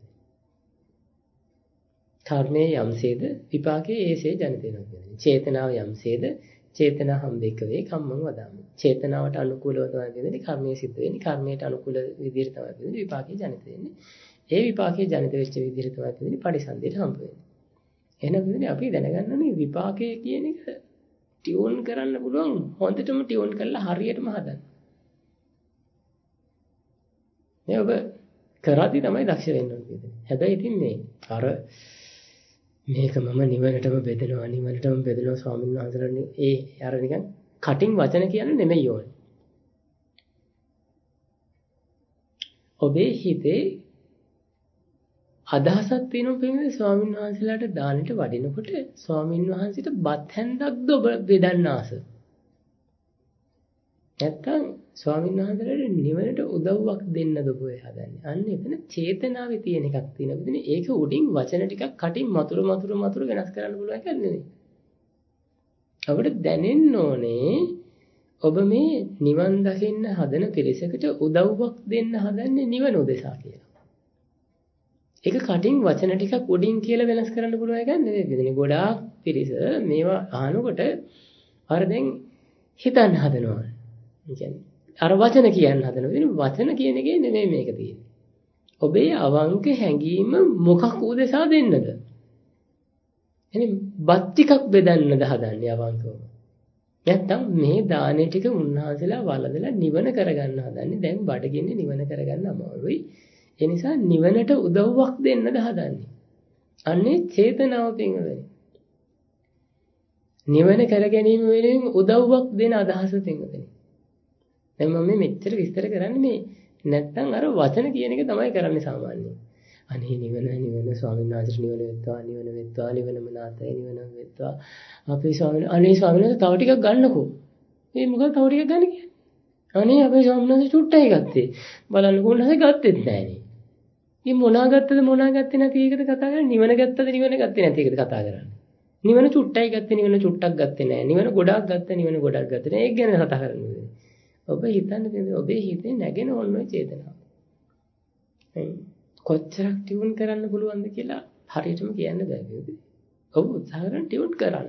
කර්මයේ යම්සේද විපාකයේ ඒසේ ජනිත වෙනවා කියන්නේ. චේතනාව යම්සේද චේතනා හම්බෙකවේ කම්මං වදාමි. චේතනාවට අනුකූලව තමයි කියන්නේ කර්මයේ සිද්ධ වෙන්නේ. කර්මයට අනුකූල විදිහට තමයි කියන්නේ විපාකයේ ජනිත වෙන්නේ. ඒ විපාකයේ ජනිත වෙච්ච විදිහට තමයි කියන්නේ පරිසන්දේට හම්බ වෙන්නේ. එහෙනම් කියන්නේ අපි දැනගන්න ඕනේ විපාකයේ කියන එක ටියුන් කරන්න පුළුවන් හොඳටම ටියුන් කරලා හරියටම හදන්න. මේ ඔබ කරද්දී තමයි දක්ෂ වෙන්න ඕනේ. හැබැයි ඉතින් මේ අර මේක මම නිවනටම බෙදනවා නිවනටම බෙදනවා ස්වාමීන් වහන්සේලානේ ඒ අර නිකන් කටින් වචන කියන්නේ නෙමෙයි ඕනේ. ඔබේ හිතේ අදහසක් තියෙනවා කියන්නේ ස්වාමීන් වහන්සේලාට දානෙට වඩිනකොට ස්වාමීන් වහන්සේට බත් හැන්දක්ද ඔබ බෙදන්න ආස. නැත්තම් ස්වාමීන් වහන්සේලාට නිවනට උදව්වක් දෙන්නද ඔබ හදන්නේ. අන්න එතන චේතනාවේ තියෙන එකක් තියෙනවා. ඉතින් ඒක උඩින් වචන ටිකක් කටින් මතුර මතුර මතුර වෙනස් කරන්න පුළුවන් එකක් නෙවෙයි. අපිට දැනෙන්න ඕනේ ඔබ මේ නිවන් දකින්න හදන පිරිසකට උදව්වක් දෙන්න හදන්නේ නිවන උදෙසා කියලා. ඒක කටින් වචන ටිකක් උඩින් කියලා වෙනස් කරන්න පුළුවන් එකක් නෙවෙයි. ඉතින් ගොඩාක් පිරිස මේවා අහනකොට අර දැන් හිතන්න හදනවා. කියන්නේ අර වචන කියන්න හදනවා. ඉතින් වචන කියන එකේ නෙමෙයි මේක තියෙන්නේ. ඔබේ අවංක හැඟීම මොකක් උදෙසා දෙන්නද? එහෙනම් බත් ටිකක් බෙදන්නද හදන්නේ අවංකව? නැත්තම් මේ දානේ ටික උන්වහන්සේලා වළඳලා නිවන කරගන්න හදන්නේ. දැන් බඩගින්නේ නිවන කරගන්න අමාරුයි. ඒ නිසා නිවනට උදව්වක් දෙන්නද හදන්නේ. අන්නේ චේතනාව පින්වලනේ. නිවන කර ගැනීම වෙනුවෙන් උදව්වක් දෙන අදහස පින්වලනේ. දැන් මම මේ මෙච්චර විස්තර කරන්නේ මේ නැත්තම් අර වචන කියන එක තමයි කරන්නේ සාමාන්‍යයෙන්. අනේ නිවන නිවන ස්වාමීන් වහන්සේට නිවන වෙත්වා නිවන වෙත්වා නිවනම නාතයි නිවන වෙත්වා අපේ ස්වාමීන් අනේ ස්වාමීන් වහන්සේ තව ටිකක් ගන්නකෝ. මේ මොකද තව ටිකක් ගන්න කියන්නේ? අනේ අපේ ස්වාමීන් වහන්සේ චුට්ටයි ගත්තේ. බලන්නකෝ උන්වහන්සේ ගත්තෙත් නෑනේ. මේ මොනා ගත්තද මොනා ගත්තේ නැති එකද කතා කරන්නේ? නිවන ගත්තද නිවන ගත්තේ නැති එකද කතා කරන්නේ? නිවන චුට්ටයි ගත්තේ නිවන චුට්ටක් ගත්තේ නෑ. නිවන ගොඩක් ගත්තා නිවන ගොඩක් ගත්තේ නෑ. ඒක ගැන කතා කරන්නේ. ඔබ හිතන්නේ ඔබේ හිතේ නැගෙන ඕන ඔය චේතනාව. කොච්චරක් ටියුන් කරන්න පුළුවන්ද කියලා හරියටම කියන්න බෑ නේද? ඔබ උත්සාහ කරන් ටියුන් කරන්න.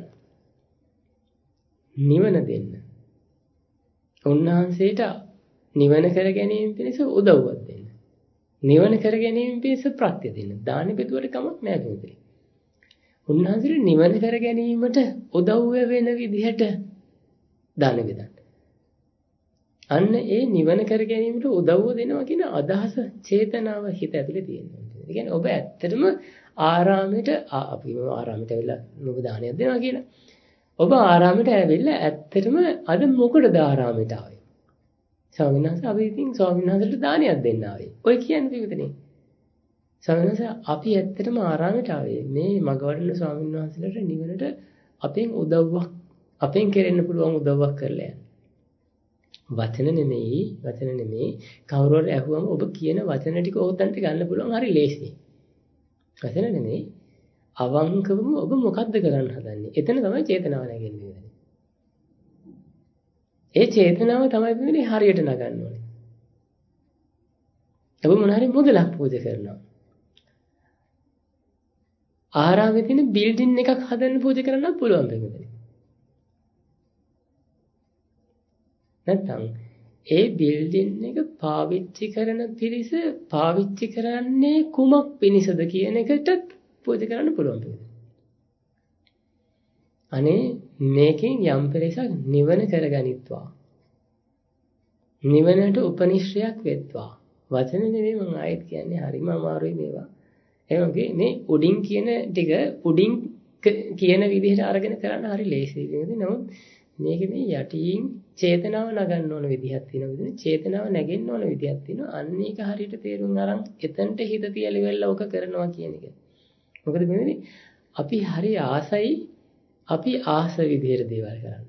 නිවන දෙන්න. උන්වහන්සේට නිවන කර ගැනීම පිණිස උදව්වක් දෙන්න. නිවන කර ගැනීම පිණිස ප්‍රත්‍ය දෙන්න. දාන බෙදුවට කමක් නෑ නේද? උන්වහන්සේට නිවන කර ගැනීමට උදව් වෙන විදිහට දාන බෙදන්න. අන්න ඒ නිවන කර ගැනීමට උදව්ව දෙනවා කියන අදහස චේතනාව හිත ඇතුලේ තියෙනවා. ඒ කියන්නේ ඔබ ඇත්තටම ආරාමයට අපි ආරාමයට ඇවිල්ලා ඔබ දානයක් දෙනවා කියලා. ඔබ ආරාමයට ඇවිල්ලා ඇත්තටම අද මොකටද ආරාමයට ආවේ? ස්වාමීන් වහන්සේ අපි ඉතින් ස්වාමීන් වහන්සේට දානයක් දෙන්න ආවේ. ඔය කියන්නේ පිටුනේ. ස්වාමීන් වහන්සේ අපි ඇත්තටම ආරාමයට ආවේ මේ මගවඩන ස්වාමීන් වහන්සේලාට නිවනට අපෙන් උදව්වක් අපෙන් කෙරෙන්න පුළුවන් උදව්වක් කරලා යන්න. වචන නෙමෙයි වචන නෙමෙයි කවුරු හරි අහුවම ඔබ කියන වචන ටික ඕතන්ට ගන්න පුළුවන් හරි ලේසියි. වචන නෙමෙයි අවංකවම ඔබ මොකද්ද කරන්න හදන්නේ? එතන තමයි චේතනාව නැගෙන්නේ. ඒ චේතනාව තමයි පිළිනේ හරියට නගන්න ඕනේ. ඔබ මොන හරි මුදලක් පූජා කරනවා. ආරාමේ තියෙන බිල්ඩින් එකක් හදන්න පූජා කරන්නත් පුළුවන් වෙන්නේ. නැත්නම් ඒ බිල්ඩින් එක පාවිච්චි කරන පිරිස පාවිච්චි කරන්නේ කුමක් පිණිසද කියන එකට පූජා කරන්න පුළුවන්. අනේ මේකෙන් යම් පිරිසක් නිවන කරගනිත්වා. නිවනට උපනිශ්‍රයක් වෙත්වා. වචන නෙවෙයි මම ආයෙත් කියන්නේ හරිම අමාරුයි මේවා. ඒ වගේ මේ උඩින් කියන ටික උඩින් කියන විදිහට අරගෙන කරන්න හරි ලේසියි නේද? නමුත් මේක මේ යටින් චේතනාව නගන්න ඕන විදිහක් තියෙනවා. චේතනාව නැගෙන්න ඕන විදිහක් තියෙනවා. අන්න ඒක හරියට තේරුම් අරන් එතනට හිත තියලා ඉවරලා ඔක කරනවා කියන එක. මොකද මේ අපි හරි ආසයි අපි ආස විදිහට දේවල් කරන්න.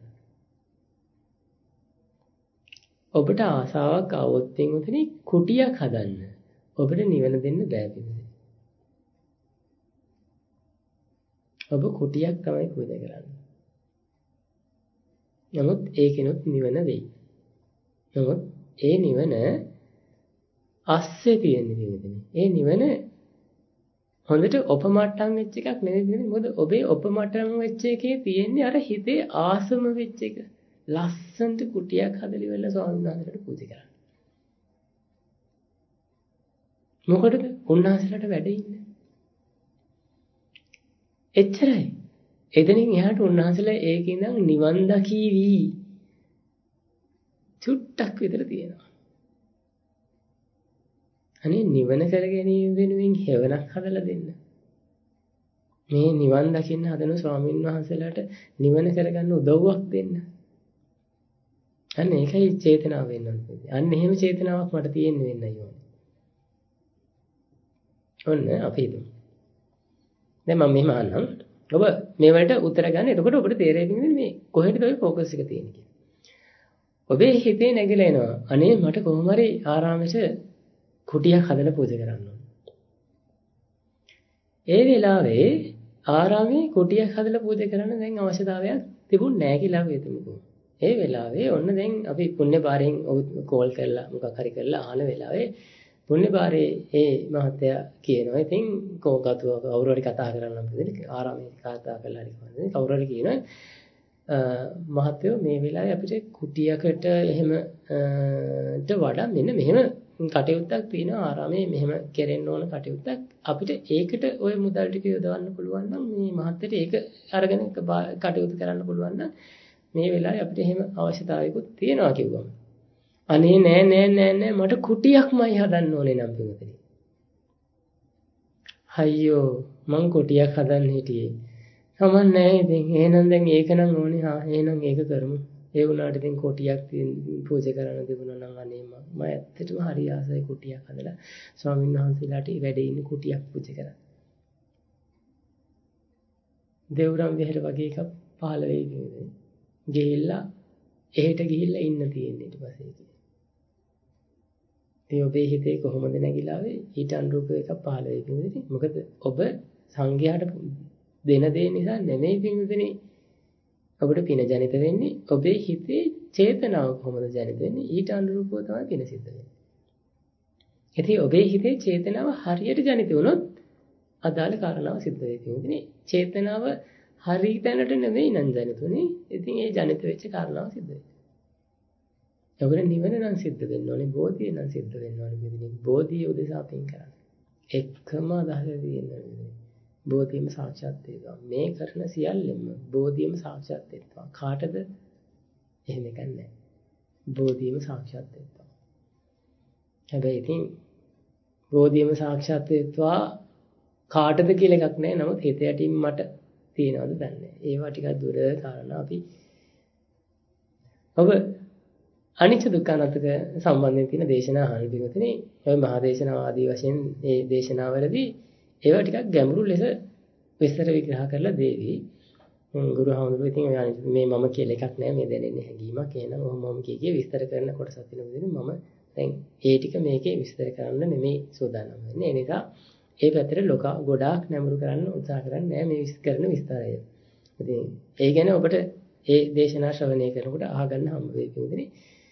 ඔබට ආසාවක් આવොත් එතන කුටියක් හදන්න. ඔබට නිවන දෙන්න බෑ පිළිදෙ. ඔබ කුටියක් තමයි පූජා කරන්නේ. නමුත් ඒකිනුත් නිවන වෙයි. නමුත් ඒ නිවන අස්සේ තියෙන නිවන. ඒ නිවන හොඳට ඔපමට්ටම් වෙච්ච එකක් නෙවෙයි. මොකද ඔබේ ඔපමට්ටම් වෙච්ච එකේ තියෙන්නේ අර හිතේ ආසම වෙච්ච එක. ලස්සනට කුටියක් හදලා ඉවරලා ස්වාමීන් වහන්සේට පූජා කරන්න. මොකටද? උන්වහන්සේලාට වැඩ ඉන්නේ. එච්චරයි. එතනින් එහාට උන්වහන්සේලා ඒකින්නම් නිවන් දකීවි. චුට්ටක් විතර තියෙනවා. අනේ නිවන කර ගැනීම වෙනුවෙන් හේවණක් හදලා දෙන්න. මේ නිවන් දකින්න හදන ස්වාමීන් වහන්සේලාට නිවන කරගන්න උදව්වක් දෙන්න. අන්න ඒකයි චේතනාව වෙන්න ඕනේ. අන්න එහෙම චේතනාවක් මට තියෙන්න වෙන්නයි ඕනේ. ඔන්න අපි හිතමු. දැන් මම මෙහෙම අහන්නම්. ඔබ මේ වලට උත්තර ගන්න. එතකොට ඔබට තේරෙන්නේ මේ කොහෙටද ඔය ફોකස් එක තියෙන්නේ කියලා. ඔබේ හිතේ නැගිලා එනවා. අනේ මට කොහොම හරි ආරාමෙට කුටියක් හදලා පූජා කරන්න ඕනේ. ඒ වෙලාවේ ආරාමේ කුටියක් හදලා පූජා කරන්න දැන් අවශ්‍යතාවයක් තිබුණ නැහැ කියලා අපි හිතමුකෝ. ඒ වෙලාවේ ඔන්න දැන් අපි පුණ්‍ය පාරෙන් කෝල් කරලා මොකක් හරි කරලා අහන වෙලාවේ පුණ්‍ය පාරේ ඒ මහත්තයා කියනවා ඉතින් කෝකතුව කවුරු හරි කතා කරන්න පුළුවන් ආරාමේ කතා කරලා හරි කොහොමද කවුරු හරි කියනවා මහත්තයෝ මේ වෙලාවේ අපිට කුටියකට එහෙම ට වඩා මෙන්න මෙහෙම කටයුත්තක් තියෙනවා ආරාමේ මෙහෙම කෙරෙන්න ඕන කටයුත්තක් අපිට ඒකට ওই මුදල් ටික යොදවන්න පුළුවන් නම් මේ මහත්තයට ඒක අරගෙන කටයුතු කරන්න පුළුවන් නම් මේ වෙලාවේ අපිට එහෙම අවශ්‍යතාවයකුත් තියෙනවා කිව්වම අනේ නෑ නෑ නෑ නෑ මට කුටියක්මයි හදන්න ඕනේ නම් පිටුතේ. අයියෝ මං කුටියක් හදන්න හිටියේ. සමන් නෑ ඉතින් එහෙනම් දැන් ඒක නම් ඕනේ. හා එහෙනම් ඒක කරමු. ඒ වුණාට ඉතින් කුටියක් පූජා කරන්න තිබුණා නම් අනේ මම මම ඇත්තටම හරි ආසයි කුටියක් හදලා ස්වාමීන් වහන්සේලාට වැඩේ ඉන්න කුටියක් පූජා කරන්න. දෙවුරම් විහෙර වගේ එකක් පහළ වෙයි කියන්නේ. ගිහිල්ලා එහෙට ගිහිල්ලා ඉන්න තියෙන්නේ ඊට පස්සේ. මේ ඔබේ හිතේ කොහොමද නැగిලා ආවේ ඊට අනුරූප එකක් පහළ වෙයි කියන්නේ. මොකද ඔබ සංඝයාට දෙන දේ නිසා නෙමෙයි පින්විතනේ ඔබට පින ජනිත වෙන්නේ ඔබේ හිතේ චේතනාව කොහොමද ජනිත වෙන්නේ ඊට අනුරූපව තමයි පින සිද්ධ වෙන්නේ. ඉතින් ඔබේ හිතේ චේතනාව හරියට ජනිත වුණොත් අදාළ කාරණාව සිද්ධ වෙයි පින්විතනේ. චේතනාව හරි තැනට නෙමෙයි නම් ජනිතුනේ. ඉතින් ඒ ජනිත වෙච්ච කාරණාව සිද්ධ වෙයි. ඔබට නිවන නම් සිද්ධ වෙන්න ඕනේ, බෝධිය නම් සිද්ධ වෙන්න ඕනේ පින්විතනේ. බෝධිය උදෙසා පින් කරන්න. එකම අදහස තියෙනවා. බෝධියම සාක්ෂාත් වේවා. මේ කරන සියල්ලම බෝධියම සාක්ෂාත් වෙත්වා. කාටද? එහෙම එකක් නැහැ. බෝධියම සාක්ෂාත් වෙත්වා. හැබැයි ඉතින් බෝධියම සාක්ෂාත් වෙත්වා කාටද කියලා එකක් නැහැ. නමුත් හිත යටින් මට තියනවද දන්නේ නැහැ. ඒවා ටිකක් දුර කාරණා අපි ඔබ අනිච්ච දුක්ඛ අනාත්මක සම්බන්ධයෙන් තියෙන දේශනා අහන්න පිටුනේ. ඔය මහා දේශනාව ආදී වශයෙන් මේ දේශනාවලදී ඒවා ටිකක් ගැඹුරු ලෙස විස්තර විග්‍රහ කරලා දෙවි. ගුරු හාමුදුරුවෝ ඉතින් මේ මම කියලා එකක් නෑ මේ දැනෙන්නේ හැඟීමක්. එහෙනම් ඔහොම මම කිය කිය විස්තර කරන කොටසක් තියෙනවා. මම දැන් ඒ ටික මේකේ විස්තර කරන්න නෙමෙයි සූදානම් වෙන්නේ. ඒ නිසා ඒ පැත්තට ලෝක ගොඩාක් නැඹුරු කරන්න උත්සාහ කරන්නේ නෑ මේ විස්තර කරන විස්තරය. ඉතින් ඒ ගැන ඔබට ඒ දේශනා ශ්‍රවණය කරනකොට අහගන්න හම්බ වෙයි පිටුනේ.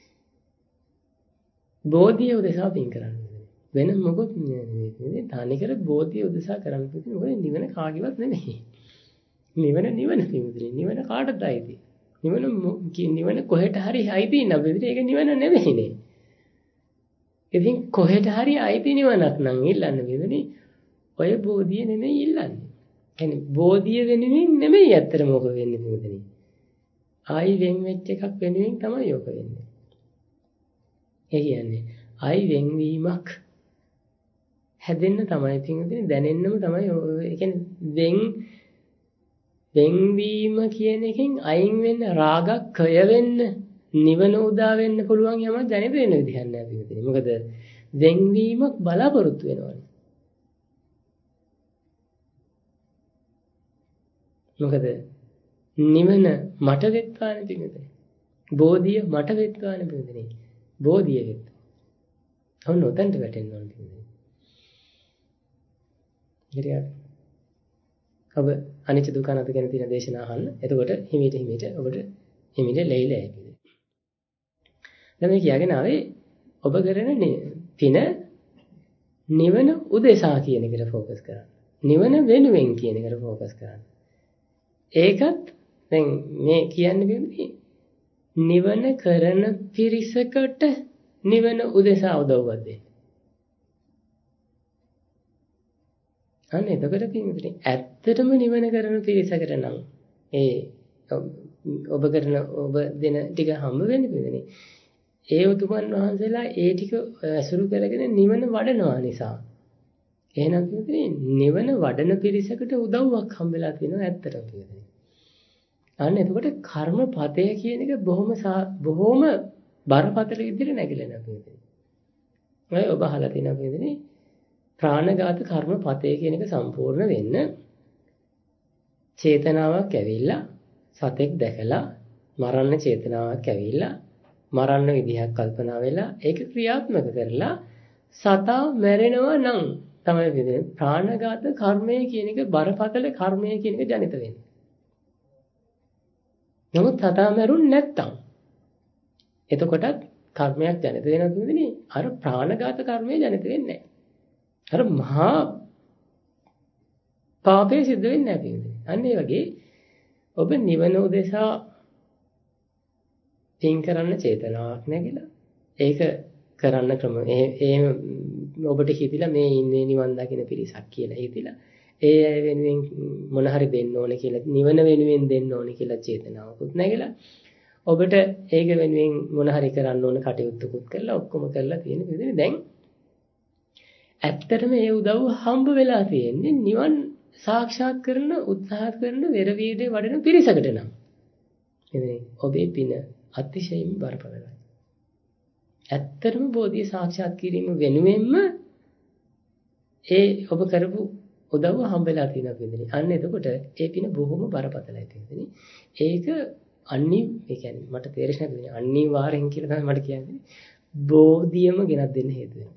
බෝධිය උදෙසා පින් කරන්න. වෙන මොකොත් නෙමෙයි. තනිකර බෝධිය උදෙසා කරන්න පිටින් මොකද නිවන කාගේවත් නෙමෙයි. නිවන නිවන පිටුනේ. නිවන කාටද අයිති? නිවන නිවන කොහෙට හරි අයිති නබිට ඒක නිවන නෙමෙයිනේ. ඉතින් කොහෙට හරි අයිති නිවනක් නම් ඉල්ලන්න පිටුනේ. ඔය බෝධිය නෙමෙයි ඉල්ලන්නේ. يعني බෝධිය වෙනුවෙන් නෙමෙයි ඇත්තට මොක වෙන්නේ පිටුනේ. ආයි වෙන් වෙච්ච එකක් වෙනුවෙන් තමයි යොක වෙන්නේ. ඒ කියන්නේ ආයි වෙන්වීමක් හැදෙන්න තමයි පිටුනේ දැනෙන්නම තමයි ඒ කියන්නේ වෙන් වෙන්වීම කියන එකෙන් අයින් වෙන්න රාගක් කය වෙන්න නිවන උදා වෙන්න පුළුවන් යමක් දැනෙන්න වෙන විදිහක් නෑ පිටුනේ. මොකද වෙන්වීමක් බලාපොරොත්තු වෙනවනේ. මොකද නිවන මට වෙත්වානේ පිටුනේ. බෝධිය මට වෙත්වානේ පිටුනේ. බෝධිය වෙත්වා. ඔන්න උතන්ට වැටෙන්න ඕනේ පිටුනේ. හරියට. ඔබ අනිච්ච දුක්ඛ අනාත්ම ගැන තියෙන දේශනා අහන්න. එතකොට හිමීට හිමීට ඔබට හිමීට ලෙයිලයි. දැන් මේ කියගෙන ආවේ ඔබ කරන පින නිවන උදෙසා කියන එකට ફોකස් කරන්න. නිවන වෙනුවෙන් කියන එකට ફોකස් කරන්න. ඒකත් දැන් මේ කියන්නේ වෙන්නේ නිවන කරන පිරිසකට නිවන උදෙසා උදව්වක් දෙන්න. අන්න එතකොට පින්විතනේ ඇත්තටම නිවන කරන පිරිසකට නම් ඒ ඔබ කරන ඔබ දෙන ටික හම්බ වෙන්නේ පින්විතනේ. ඒ උතුමන් වහන්සේලා ඒ ටික අසුරු කරගෙන නිවන වඩනවා නිසා. එහෙනම් පින්විතනේ නිවන වඩන පිරිසකට උදව්වක් හම්බෙලා තියෙනවා ඇත්තටම පින්විතනේ. අන්න එතකොට කර්මපතය කියන එක බොහොම බොහොම බරපතල විදිහට නැగిලා පින්විතනේ. ඔය ඔබ අහලා තියෙනවා පින්විතනේ ප්‍රාණඝාත කර්මපතය කියන එක සම්පූර්ණ වෙන්න චේතනාවක් ඇවිල්ලා සතෙක් දැකලා මරන්න චේතනාවක් ඇවිල්ලා මරන්න විදිහක් කල්පනා වෙලා ඒක ක්‍රියාත්මක කරලා සතා මැරෙනවා නම් තමයි වෙන්නේ ප්‍රාණඝාත කර්මය කියන එක බරපතල කර්මය කියන එක ජනිත වෙන්නේ. නමුත් සතා මැරුන් නැත්තම් එතකොටත් කර්මයක් ජනිත වෙනවා කියන්නේ අර ප්‍රාණඝාත කර්මය ජනිත වෙන්නේ නැහැ. අර මහා පාපේ සිද්ධ වෙන්නේ නැහැ කියන්නේ. අන්න ඒ වගේ ඔබ නිවන උදෙසා තින් කරන්න චේතනාවක් නැගිලා ඒක කරන්න ක්‍රම එහෙම ඔබට හිතිලා මේ ඉන්නේ නිවන් දකින්න පිරිසක් කියලා හිතිලා ඒ අය වෙනුවෙන් මොන හරි දෙන්න ඕනේ කියලා නිවන වෙනුවෙන් දෙන්න ඕනේ කියලා චේතනාවකුත් නැගිලා ඔබට ඒක වෙනුවෙන් මොන හරි කරන්න ඕන කටයුත්තකුත් කරලා ඔක්කොම කරලා තියෙන විදිහට දැන් ඇත්තටම ඒ උදව් හම්බ වෙලා තියෙන්නේ නිවන් සාක්ෂාත් කරන උත්සාහ කරන වෙරවීඩේ වඩන පිරිසකට නම්. එදිනේ ඔබේ පින අතිශයින් බරපතලයි. ඇත්තටම බෝධිය සාක්ෂාත් කිරීම වෙනුවෙන්ම ඒ ඔබ කරපු උදව්ව හම්බෙලා තියෙනවා පින්දෙනි. අන්න එතකොට ඒ පින බොහොම බරපතලයි පින්දෙනි. ඒක අනි ඒ කියන්නේ මට තේරෙන්නේ නැහැ අනිවාර්යෙන් කියලා තමයි මට කියන්නේ. බෝධියම ගෙනත් දෙන්න හේතු වෙනවා.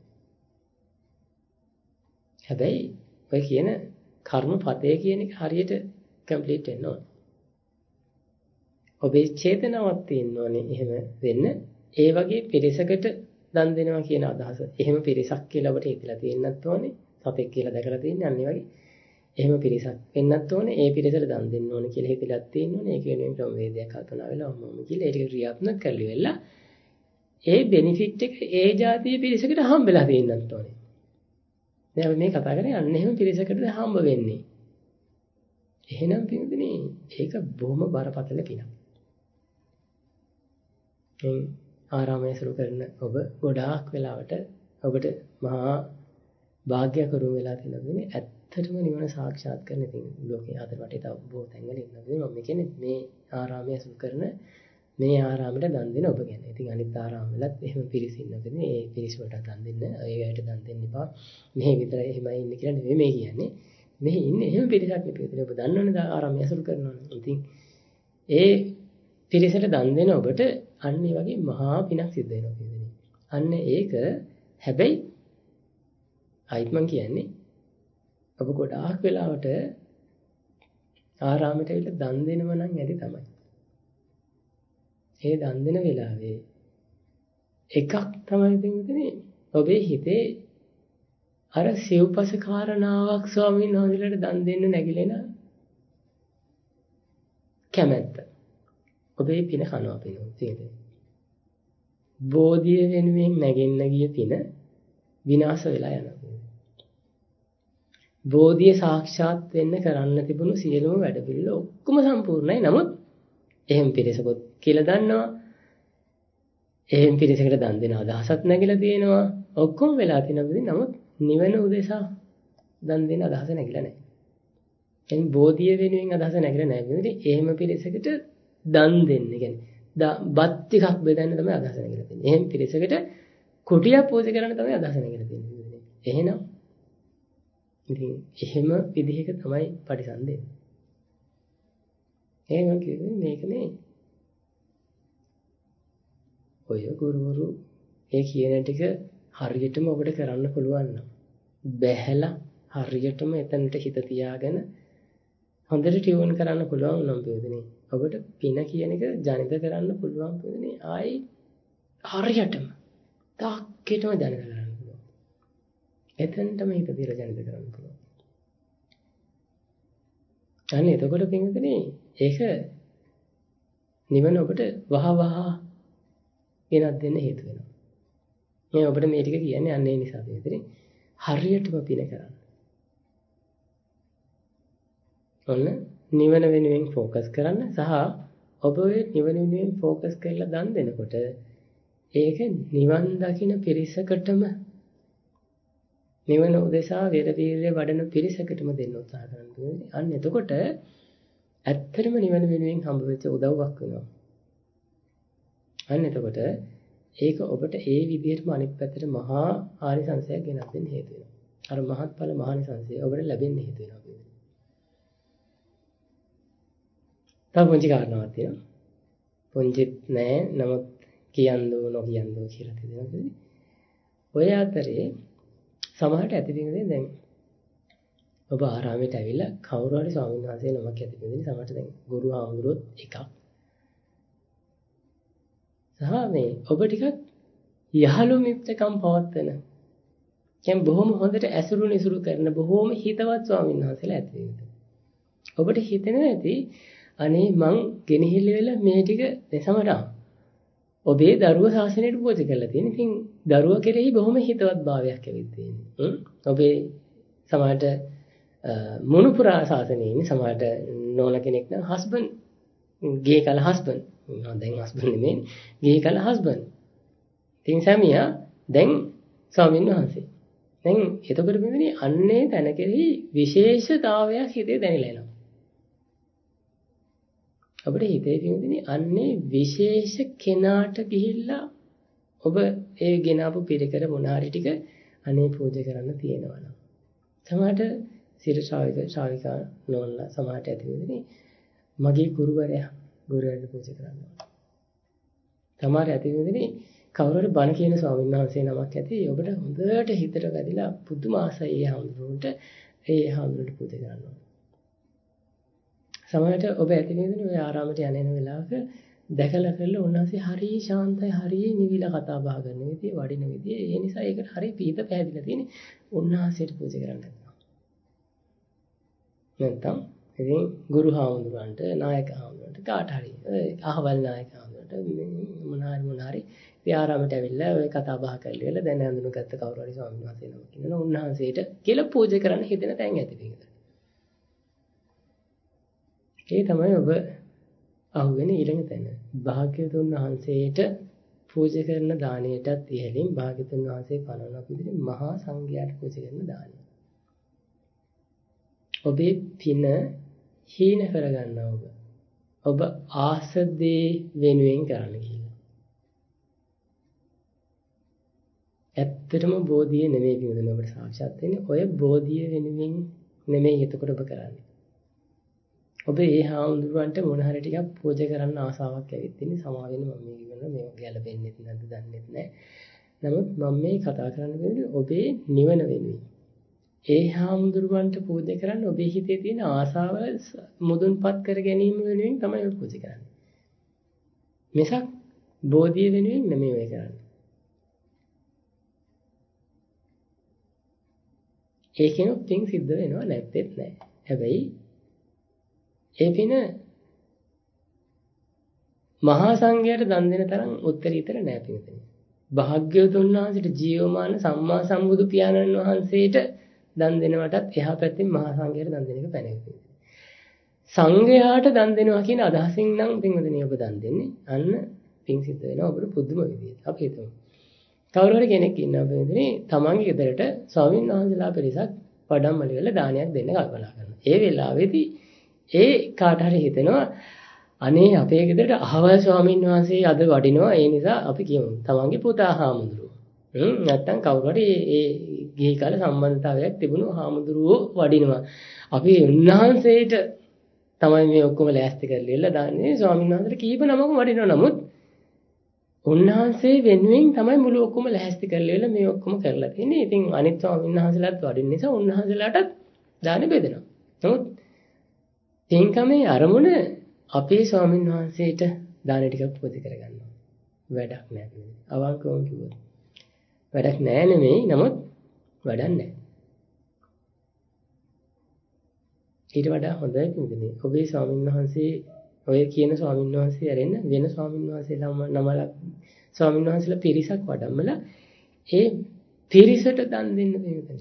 හැබැයි ඔය කියන කර්මපතය කියන එක හරියට කම්ප්ලීට් වෙන්න ඕන. ඔබේ චේතනාවක් තියෙන්න ඕනේ එහෙම වෙන්න. ඒ වගේ පිරිසකට දන් දෙනවා කියන අදහස. එහෙම පිරිසක් කියලා ඔබට හිතලා තියෙන්නත් ඕනේ. සතෙක් කියලා දැකලා තියෙන්නේ අන්න ඒ වගේ. එහෙම පිරිසක් වෙන්නත් ඕනේ. ඒ පිරිසට දන් දෙන්න ඕනේ කියලා හිතලත් තියෙන්න ඕනේ. ඒක වෙනුවෙන් ක්‍රමවේදයක් කල්පනා වෙලා ඔහොම කියලා ඒක ක්‍රියාත්මක කරලි වෙලා ඒ බෙනිෆිට් එක ඒ જાතිය පිරිසකට හම්බෙලා තියෙන්නත් ඕනේ. දැන් අපි මේ කතා කරන්නේ අන්න එහෙම පිරිසකටද හම්බ වෙන්නේ. එහෙනම් පින්වතුනි ඒක බොහොම බරපතල පිනක්. මේ ආරාමයේ සුරු කරන ඔබ ගොඩාක් වෙලාවට ඔබට මහා වාග්යකරු වෙලා තියෙනවා. ඇත්තටම නිවන සාක්ෂාත් කරන ඉතින් ලෝකේ අතර වටේ තව බොහෝ තැන්වල ඉන්නවා. මම කියන්නේ මේ ආරාමයේ සුරු කරන මේ ආරාමයට දන් දෙන ඔබ ගැන. ඉතින් අනිත් ආරාම වලත් එහෙම පිරිස ඉන්නකදී මේ පිරිස වලට දන් දෙන්න, ඒ අයට දන් දෙන්න එපා. මෙහෙ විතරයි එහෙමයි ඉන්නේ කියලා නෙවෙයි මේ කියන්නේ. මෙහෙ ඉන්නේ එහෙම පිරිසක් නෙවෙයි. ඔබ දන්නවනේ ආරාමය අසුරු කරනවනේ. ඉතින් ඒ පිරිසට දන් දෙන ඔබට අන්න ඒ වගේ මහා පිනක් සිද්ධ වෙනවා කියන්නේ. අන්න ඒක හැබැයි ආයිත් මං කියන්නේ ඔබ ගොඩාක් වෙලාවට ආරාමයට ඇවිල්ලා දන් දෙනව නම් ඇති තමයි. ඒ දන් දෙන වෙලාවේ එකක් තමයි දෙන්නේ ඔබේ හිතේ අර සිව්පස කාරණාවක් ස්වාමීන් වහන්සේලාට දන් දෙන්න නැගිලෙන කැමැත්ත. ඔබේ පින කනවා පිනෝ තියෙන්නේ. බෝධිය වෙනුවෙන් නැගෙන්න ගිය පින විනාශ වෙලා යනවා. බෝධිය සාක්ෂාත් වෙන්න කරන්න තිබුණු සියලුම වැඩ පිළිවෙල ඔක්කොම සම්පූර්ණයි. නමුත් එහෙම පිරිසකොත් කියලා දන්නවා. එහෙම පිරිසකට දන් දෙන අදහසක් නැගිලා තියෙනවා. ඔක්කොම වෙලා තියෙනවා. නමුත් නිවන උදෙසා දන් දෙන අදහස නැගිලා නැහැ. එන් බෝධිය වෙනුවෙන් අදහස නැගිලා නැහැ. එහෙම පිරිසකට දන් දෙන්න. කියන්නේ බත් ටිකක් බෙදන්න තමයි අදහස නැගිලා තියෙන්නේ. එහෙම පිරිසකට කුටියක් පූජා කරන්න තමයි අදහස නැගිලා තියෙන්නේ. එහෙනම් ඉතින් එහෙම විදිහක තමයි පරිසම් දෙන්නේ. එහෙනම් කියන්නේ මේකනේ ඔය ගුරුවරු ඒ කියන ටික හරියටම ඔබට කරන්න පුළුවන් නම් බැහැලා හරියටම එතනට හිත තියාගෙන හොඳට ටියුන් කරන්න පුළුවන් නම් පියුදනේ. ඔබට පින කියන එක ජනිත කරන්න පුළුවන් පියුදනේ. ආයි හරියටම තාක්කේටම ජනිත කරන්න පුළුවන්. එතනටම හිත තියලා ජනිත කරන්න පුළුවන්. අනේ එතකොට පියුදනේ ඒක නිවන ඔබට වහ වහ ගෙනත් දෙන්න හේතු වෙනවා. මේ ඔබට මේ ටික කියන්නේ අන්න ඒ නිසා පියුදනේ හරියටම පින කරන්න. ඔන්න නිවන වෙනුවෙන් ફોકસ කරන්න සහ ඔබ ඔය නිවන වෙනුවෙන් ફોકસ කරලා දන් දෙනකොට ඒක නිවන් දකින පිරිසකටම නිවන උදෙසා වේර වීර්ය වඩන පිරිසකටම දෙන්න උත්සාහ කරන්න. අන්න එතකොට ඇත්තටම නිවන වෙනුවෙන් හම්බ වෙච්ච උදව්වක් වෙනවා. අන්න එතකොට ඒක ඔබට ඒ විදිහටම අනිත් පැත්තට මහා ආනිසංසයක් ගෙනත් දෙන්න හේතු වෙනවා. අර මහත්ඵල මහානිසංසය ඔබට ලැබෙන්න හේතු වෙනවා. තව පුංචි කාරණාවක් තියෙනවා. පුංචිත් නෑ නමුත් කියන්නෝ නොකියන්නෝ කියලා තියෙනවා. ඔය අතරේ සමහරට ඇතිවෙන්නේ දැන් ඔබ ආරාමයට ඇවිල්ලා කවුරු හරි ස්වාමීන් වහන්සේ නමක් ඇතිවෙන්නේ සමහරට දැන් ගුරු ආමුදුරොත් එකක්. සහ මේ ඔබ ටිකක් යහළු මිත්‍රකම් පවත්වන කියන්නේ බොහොම හොඳට ඇසුරු නිසුරු කරන බොහොම හිතවත් ස්වාමීන් වහන්සේලා ඇතිවෙන්නේ. ඔබට හිතෙනවා ඇති අනේ මං ගෙනහිල්ල වෙලා මේ ටික සමහරට ඔබේ දරුවා ශාසනයට පූජා කරලා තියෙන. ඉතින් දරුවා කෙරෙහි බොහොම හිතවත් භාවයක් ඇවිත් තියෙන්නේ. ඔබේ සමහරට මොනුපුරා ශාසනයේ ඉන්නේ සමහරට නෝන කෙනෙක් නම් හස්බන්ඩ් ගේ කල හස්බන්ඩ්. දැන් හස්බන්ඩ් නෙමෙයි ගේ කල හස්බන්ඩ්. ඉතින් සැමියා දැන් ස්වාමීන් වහන්සේ. දැන් එතකොට මෙවැනි අන්නේ තැන කෙරෙහි විශේෂතාවයක් හිතේ දැනෙලා එනවා. අපිට හිතේ තියෙන්නේ අන්නේ විශේෂ කෙනාට ගිහිල්ලා ඔබ ඒ ගෙනාවු පිරිකර මොන හරි ටික අනේ පූජා කරන්න තියෙනවා නම් සමහරට සිර ශ්‍රාවික ශ්‍රාවිකා නෝන්ලා සමහරට ඇති වෙන්නේ මගේ ගුරුවරයා ගුරුවරයාට පූජා කරනවා. සමහර ඇති වෙන්නේ කවුරු හරි බණ කියන ස්වාමීන් වහන්සේ නමක් ඇති ඔබට හොඳට හිතට වැදිලා පුදුම ආසයි ඒ හඳුරුන්ට ඒ හඳුරුන්ට පූජා කරනවා. සමහරට ඔබ ඇති වෙන්නේ ඔය ආරාමයට යන එන වෙලාවක දැකලා කරලා උන්වහන්සේ හරි ශාන්තයි හරි නිවිලා කතා බහ කරන විදිය වඩින විදිය ඒ නිසා ඒකට හරි පීත පැහැදිලා තියෙන්නේ උන්වහන්සේට පූජා කරන්න නැත්නම්. නැත්නම් ඉතින් ගුරු හාමුදුරන්ට නායක හාමුදුරන්ට කාට හරි අහවල් නායක හාමුදුරන්ට මොනාරි මොනාරි ඉතින් ආරාමයට ඇවිල්ලා ඔය කතා බහ කරලා ඉවරලා දැන් හඳුනගත්ත කවුරු හරි ස්වාමීන් වහන්සේ නමක් ඉන්නවා උන්වහන්සේට කියලා පූජා කරන්න හිතෙන තැන් ඇති වෙනවා. ඒ තමයි ඔබ අහුවෙන ඊළඟ තැන. භාග්‍යවතුන් වහන්සේට පූජා කරන දාණයටත් ඉහළින් භාග්‍යවතුන් වහන්සේ පනවන අපිට මහා සංඝයාට පූජා කරන දාණය. ඔබේ පින හීන කරගන්නවා ඔබ. ඔබ ආසදේ වෙනුවෙන් කරන්න කියලා. ඇත්තටම බෝධිය නෙමෙයි කියනද ඔබට සාක්ෂාත් වෙන්නේ. ඔය බෝධිය වෙනුවෙන් නෙමෙයි එතකොට ඔබ කරන්නේ. ඔබ ඒ හාමුදුරුවන්ට මොන හරි ටිකක් පූජා කරන්න ආසාවක් ඇවිත් ඉන්නේ සමා වෙන මම මේ කියනවා මේක ගැලපෙන්නේ නැද්ද දන්නේ නැහැ. නමුත් මම මේ කතා කරන්න වෙන්නේ ඔබේ නිවන වෙනුවෙන්. ඒ හාමුදුරුවන්ට පූජා කරන්න ඔබේ හිතේ තියෙන ආසාව මුදුන්පත් කර ගැනීම වෙනුවෙන් තමයි ඔබ පූජා කරන්නේ. මිසක් බෝධිය වෙනුවෙන් නෙමෙයි ඔය කරන්නේ. ඒකෙන් පින් සිද්ධ වෙනවා නැත්තේත් නැහැ. හැබැයි ඒ පින මහා සංඝයාට දන් දෙන තරම් උත්තරීතර නෑ පින්තනේ. භාග්‍යවතුන් වහන්සේට ජීවමාන සම්මා සම්බුදු පියාණන් වහන්සේට දන් දෙනවටත් එහා පැත්තෙන් මහා සංඝයාට දන් දෙන එක පැනවෙන්නේ. සංඝයාට දන් දෙනවා කියන අදහසින් නම් පින්වතුනි ඔබ දන් දෙන්නේ. අන්න පින් සිද්ධ වෙනවා ඔබට පුදුම විදියට. අපි හිතමු. කවුරු හරි කෙනෙක් ඉන්නවා පින්වතුනි තමන්ගේ ගෙදරට ස්වාමීන් වහන්සේලා පිරිසක් පඩම්මලි වල දානයක් දෙන්න කල්පනා කරනවා. ඒ වෙලාවේදී ඒ කාට හරි හිතෙනවා අනේ අපේ ගෙදරට අහවල් ස්වාමීන් වහන්සේ අද වඩිනවා ඒ නිසා අපි කියමු තමන්ගේ පුතා හාමුදුරුවෝ හ්ම් නැත්තම් කවුරු හරි ඒ ගිහි කාල සම්බන්ධතාවයක් තිබුණු හාමුදුරුවෝ වඩිනවා අපි උන්වහන්සේට තමයි මේ ඔක්කොම ලෑස්ති කරලා ඉල්ල දාන්නේ ස්වාමීන් වහන්සේට කීප නමක් වඩිනවා නමුත් උන්වහන්සේ වෙනුවෙන් තමයි මුළු ඔක්කොම ලෑස්ති කරලා ඉල්ල මේ ඔක්කොම කරලා තියෙන්නේ ඉතින් අනිත් ස්වාමීන් වහන්සේලාත් වඩින්න නිසා උන්වහන්සේලාටත් දාන බෙදෙනවා නමුත් පින්කමේ අරමුණ අපේ ස්වාමීන් වහන්සේට දාන ටිකක් පොදි කරගන්නවා. වැඩක් නැහැ. අවංකවම කිව්වොත්. වැඩක් නැහැ නෙමෙයි. නමුත් වැඩක් නැහැ. ඊට වඩා හොඳයි පින්කමේ. ඔබේ ස්වාමීන් වහන්සේ ඔය කියන ස්වාමීන් වහන්සේ ඇරෙන්න වෙන ස්වාමීන් වහන්සේලා නමලා ස්වාමීන් වහන්සේලා පිරිසක් වඩම්මලා ඒ පිරිසට දන් දෙන්න පින්කමේ.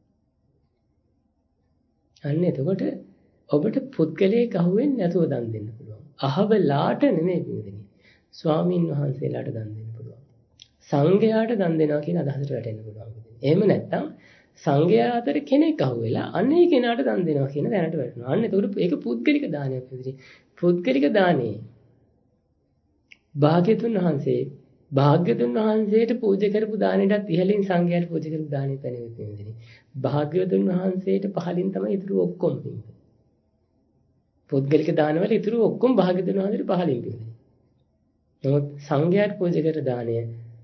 අන්න එතකොට ඔබට පුද්ගලයෙක් අහුවෙන්නේ නැතුව දන් දෙන්න පුළුවන්. අහවලාට නෙමෙයි පින්කමේ. ස්වාමීන් වහන්සේලාට දන් දෙන්න පුළුවන්. සංඝයාට දන් දෙනවා කියන අදහසට වැටෙන්න පුළුවන්. එහෙම නැත්නම් සංඝයා අතර කෙනෙක් අහුවෙලා අනේ කෙනාට දන් දෙනවා කියන දැනට වැටෙනවා. අන්න එතකොට ඒක පුද්ගලික දානයක් විදිහට. පුද්ගලික දානේ භාග්‍යතුන් වහන්සේ භාග්‍යතුන් වහන්සේට පූජා කරපු දානෙටත් ඉහළින් සංඝයාට පූජා කරපු දානෙ පැනෙන්නේ පින්වදිනේ. භාග්‍යවතුන් වහන්සේට පහළින් තමයි ඉතුරු ඔක්කොම පින්වදිනේ. පුද්ගලික දානවල ඉතුරු ඔක්කොම භාග්‍යවතුන් වහන්සේට පහළින් පින්වදිනේ. නමුත් සංඝයාට පූජා කර දානය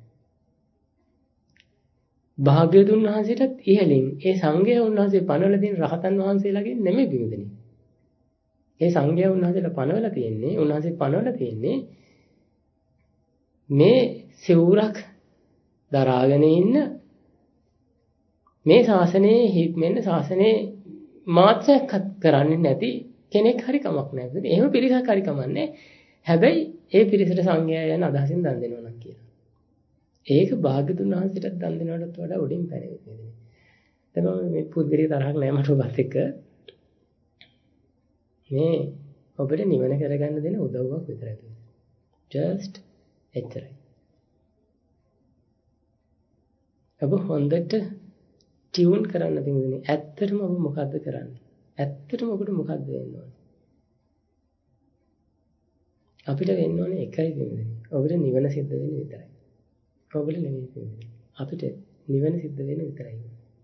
භාග්‍යවතුන් වහන්සේටත් ඉහළින් ඒ සංඝයා උන්වහන්සේ පනවලා දෙන රහතන් වහන්සේලාගෙන් නෙමෙයි පින්වදිනේ. ඒ සංඝයා උන්වහන්සේලා පනවලා තියෙන්නේ උන්වහන්සේ පනවලා තියෙන්නේ මේ සිවුරක් දරාගෙන ඉන්න මේ ශාසනයේ හික්මෙන්න ශාසනයේ මාත්‍රයක් කරන්නේ නැති කෙනෙක් හරි කමක් නැහැ. එහෙම පිරිසක් හරි කමන්නේ. හැබැයි ඒ පිරිසට සංඝයා යන අදහසින් දන් දෙනවා නම් කියලා. ඒක භාග්‍යතුන් වහන්සේටත් දන් දෙනවටත් වඩා උඩින් පැනෙන්නේ. තමයි මේ පුද්ගලික තරහක් නැහැ මට ඔබත් එක්ක. මේ ඔබට නිවන කරගන්න දෙන උදව්වක් විතරයි. just එච්චරයි. ඔබ හොඳට ටියුන් කරන්න තියෙන්නේ. ඇත්තටම ඔබ මොකද්ද කරන්නේ? ඇත්තටම ඔබට මොකද්ද වෙන්න ඕනේ? අපිට වෙන්න ඕනේ එකයි වෙන්නේ. ඔබට නිවන සිද්ධ වෙන්න විතරයි. ඔබට නෙමෙයි වෙන්නේ. අපිට නිවන සිද්ධ වෙන්න විතරයි.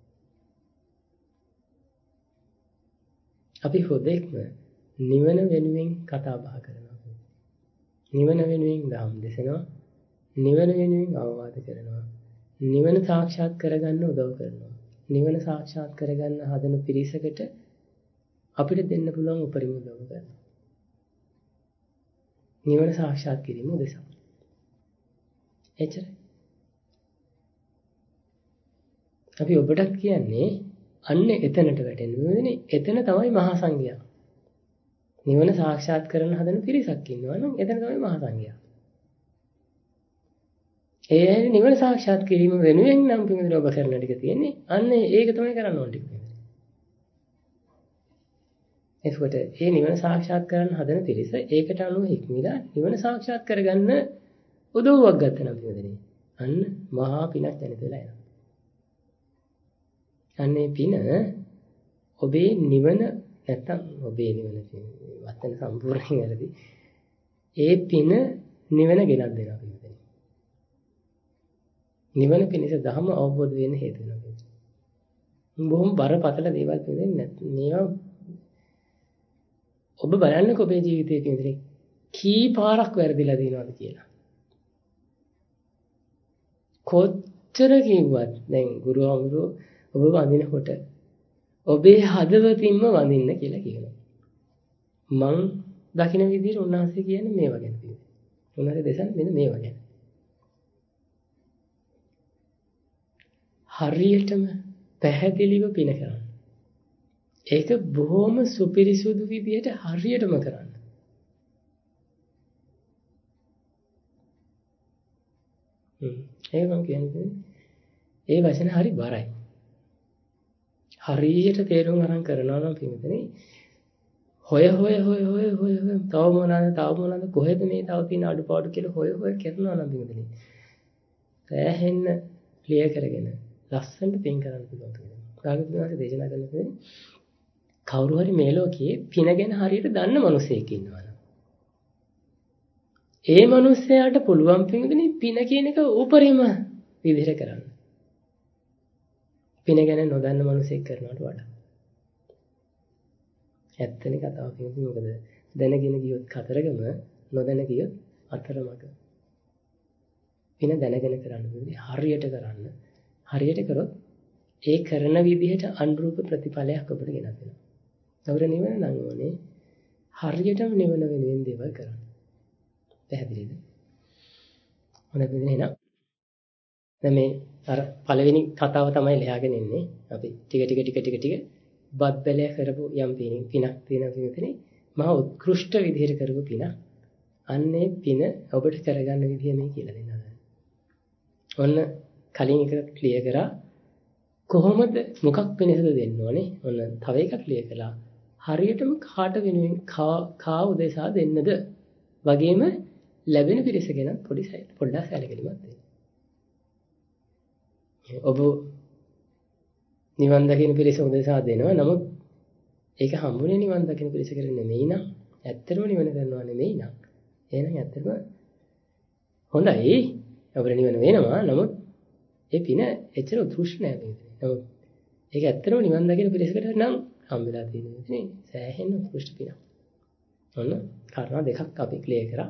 අපි හොදෙක්ම නිවන වෙනුවෙන් කතා බහ කරනවා. නිවන වෙනුවෙන් ධම් දෙසනවා. නිවන වෙනුවෙන් අවවාද කරනවා. නිවන සාක්ෂාත් කරගන්න උදව් කරනවා. නිවන සාක්ෂාත් කරගන්න හදන පිරිසකට අපිට දෙන්න පුළුවන් උපරිම උදව් කරනවා. නිවන සාක්ෂාත් කිරීම උදෙසා. එච්චරයි. අපි ඔබටත් කියන්නේ අන්න එතනට වැටෙන්න ඕනේ. එතන තමයි මහා සංඝයා. නිවන සාක්ෂාත් කරන හදන පිරිසක් ඉන්නවා නම් එතන තමයි මහා සංඝයා. ඒ නිවන සාක්ෂාත් කිරීම වෙනුවෙන් නම් පිළිතුර ඔබ කරන ටික තියෙන්නේ. අන්න ඒක තමයි කරන්න ඕනේ ටික. එතකොට මේ නිවන සාක්ෂාත් කරන්න හදන පිරිස ඒකට අනුව හික්මිලා නිවන සාක්ෂාත් කරගන්න උදව්වක් ගන්න පිළිදෙනේ. අන්න මහා පිනක් දැනිට වෙලා එනවා. අන්නේ පින ඔබේ නිවන නැත්තම් ඔබේ නිවන වචන සම්පූර්ණයෙන් වැරදි. ඒ පින නිවන ගෙනත් දෙනවා පිළිදෙනේ. නිවන පිණිස ධර්ම අවබෝධ වෙන්න හේතු වෙනවා. බොහොම බරපතල දේවල් පිළිදෙන්නේ නැත්නම් මේවා ඔබ බලන්නකො ඔබේ ජීවිතයේ පිළිදෙනේ කී පාරක් වැරදිලා දිනවද කියලා. කොච්චර කිව්වත් දැන් ගුරු අමරෝ ඔබ වඳිනකොට ඔබේ හදවතින්ම වඳින්න කියලා කියනවා. මං දකින විදිහට උන්වහන්සේ කියන්නේ මේවා ගැන තියෙනවා. උන්වහන්සේ දේශන මෙන්න මේවා ගැන. හරියටම පැහැදිලිව පින කරන්න. ඒක බොහොම සුපිරිසුදු විදිහට හරියටම කරන්න. හ්ම් ඒක මම කියන්නේ ඒ වචන හරි බරයි. හරියට තේරුම් අරන් කරනවා නම් පින්වතුනි හොය හොය හොය හොය හොය හොය තව මොනවාද තව මොනවාද කොහෙද මේ තව තියෙන අඩුපාඩු කියලා හොය හොය කරනවා නම් පින්වතුනි සෑහෙන්න ක්ලියර් කරගෙන ලස්සනට පින් කරන්න පුළුවන්. භාගතුනාගේ දේශනා කරනකොට කවුරු හරි මේ ලෝකයේ පින ගැන හරියට දන්න මිනිසෙක් ඉන්නවා. ඒ මිනිසයාට පුළුවන් පින්වතුනි පින කියන එක උපරිම විදිහට කරන්න. පින ගැන නොදන්න මිනිසෙක් කරනවට වඩා. ඇත්තනේ කතාව කියන්නේ මොකද? දැනගෙන ගියොත් කතරගම නොදැන ගියොත් අතරමඟ. පින දැනගෙන කරන්න ඕනේ හරියට කරන්න. හරියට කරොත් ඒ කරන විදිහට අනුරූප ප්‍රතිඵලයක් ඔබට ගෙනත් දෙනවා. අවර නිවන නම් ඕනේ හරියටම නිවන වෙනුවෙන් දේවල් කරන්න. පැහැදිලිද? හොඳයි එහෙනම් දැන් මේ අර පළවෙනි කතාව තමයි ලියාගෙන ඉන්නේ. අපි ටික ටික ටික ටික ටික බත් බැලය කරපු යම් පිනක් තියෙනවා කියනතනේ මහා උත්කෘෂ්ඨ විදිහට කරපු පින. අන්නේ පින ඔබට කරගන්න විදිය මේ කියලා දෙන්නවා. ඔන්න කලින් එක ක්ලියර් කරා කොහොමද මොකක් වෙනසද දෙන්න ඕනේ? ඔන්න තව එකක් ක්ලියර් කළා. හරියටම කාට වෙනුවෙන් කා උදෙසා දෙන්නද? වගේම ලැබෙන පිරිස ගැන පොඩි පොඩ්ඩක් සැලකිලිමත් වෙන්න. ඔබ නිවන් දකින්න පිරිස උදෙසා දෙනවා. නමුත් ඒක හම්බුනේ නිවන් දකින්න පිරිස කියලා නෙමෙයි නං. ඇත්තටම නිවන කරනවා නෙමෙයි නං. එහෙනම් ඇත්තටම හොඳයි. අපිට නිවන වෙනවා. නමුත් ඒ පින එච්චර උත්කෘෂ්ඨ නෑ නේද? නමුත් ඒක ඇත්තටම නිවන් දකින්න පිරිසකට නම් හම්බෙලා තියෙනවා නේ. සෑහෙන උත්කෘෂ්ඨ පිනක්. ඔන්න කාරණා දෙකක් අපි ක්ලියර් කරා.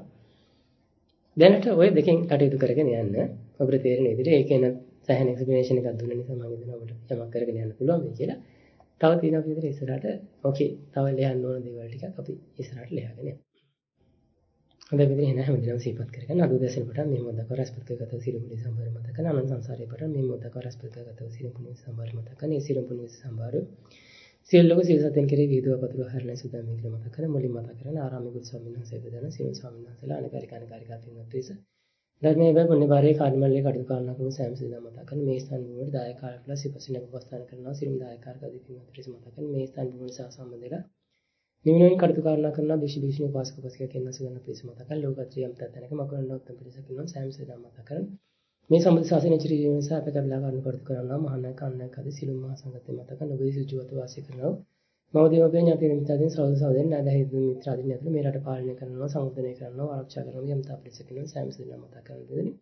දැනට ওই දෙකෙන් කටයුතු කරගෙන යන්න අපිට තේරෙන විදිහට ඒකේන සෑහෙන එක්ස්ප්ලනේෂන් එකක් දුන්න නිසා මම හිතනවා ඔබට යමක් කරගෙන යන්න පුළුවන් වෙයි කියලා. තව තියෙනවා විදිහට ඉස්සරහට ඕකේ තව ලියන්න ඕන දේවල් ටිකක් අපි ඉස්සරහට ලියාගෙන යමු. හොඳයි මෙතන එන හැමදේම සිහිපත් කරගන්න. අද උදෑසන පටන් මේ මොහොත කරස්පත් කරගත සිරුමුනි සම්බාර මත කරන අනන්ත සංසාරේ පටන් මේ මොහොත කරස්පත් කරගත සිරුමුනි සම්බාර මත කරන ඒ සිරුමුනි සම්බාර සියලු ලෝක සියලු සත්‍යයන් කෙරෙහි විදුව පතුරු හරණ සුදාම මිල මත කරන මුලින් මත කරන ආරාමයේ ගුරු ස්වාමීන් වහන්සේ ප්‍රදාන සියලු ස්වාමීන් වහන්සේලා අනකාරික අනකාරිකා පින්වත් පිරිස ධර්මයේ බය පුණ්‍ය භාරයේ කාර්යමල්ලේ කටයුතු කරන කරුණු සෑම සිදා මත කරන මේ ස්ථාන වල දායකාරකලා සිපසින උපස්ථාන කරනවා සිරුම් දායකාරක අධිපින්වත් පිරිස මත කරන මේ ස්ථාන වල සහ සම්බන්ධලා නිවිනින් කටයුතු කරන කරන විශේෂ විශේෂ උපාසක උපාසිකා කියන සුවන පිරිස මත කරන ලෝකත්‍රියම් තත්නක මකරන උත්තම පිරිස කියනවා සෑම සිදා මත කරන මේ සම්බුද්ධ ශාසනය චිර ජීවන සහ අප කබලා ගන්න කටයුතු කරනවා මහානායක අනායක ආදී සිළුම් මහා සංඝතේ මත කරන ඔබ විසුජුවත වාසය කරනවා මෞදේවගේ ඥාති මිත්‍රාදීන් සහෝදර සහෝදරයන් නැදහිද මිත්‍රාදීන් ඇතුළු මේ රට පාලනය කරනවා සංවර්ධනය කරනවා ආරක්ෂා කරනවා යම් තාපරිසකින් සෑම සිදා මත කරන දෙදෙනි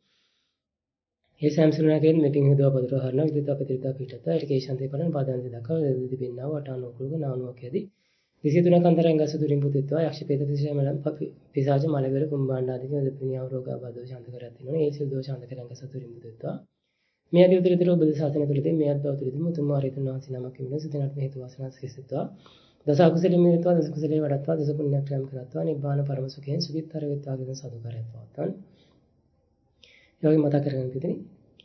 ඒ සෑම සිරුණාගෙන් මෙතින් හදුව පදතර හරන විදිත අපිරිතා පිටත ඒකේශන්තේ කරන බාධාන්ති දක්වා දෙවි පින්නාව වටානෝකුලක නානුවක් යදී විසිතුනක අන්තරෙන් ගස දුරින් පුතිත්වා යක්ෂ පේත තිසයමලම් පිසාච මලවල කුම්භාණ්ඩ ආදී දෙපිනියව රෝගාබාධෝ ශාන්ත කරත් වෙනවා ඒ සිල් දෝෂ ශාන්ත කරන් ගස දුරින් පුතිත්වා මේ ආදී උත්තරීතර ඔබ ශාසනය තුළදී මේ අද්භව තුළදී මුතුන් මාරිතුන් වහන්සේ නමක් වෙන සිතනට හේතු වාසනා සිසිතවා දස අකුසල මිනිත්වා දස කුසලේ වඩත්වා දස පුණ්‍යක්‍රම කරත්වා නිබ්බාන පරම සුඛයෙන් සුඛිතතර වෙත්වා කියන සාදුකාරයක් පවත්වන ඒ වගේ මතක කරගන්න පිටින්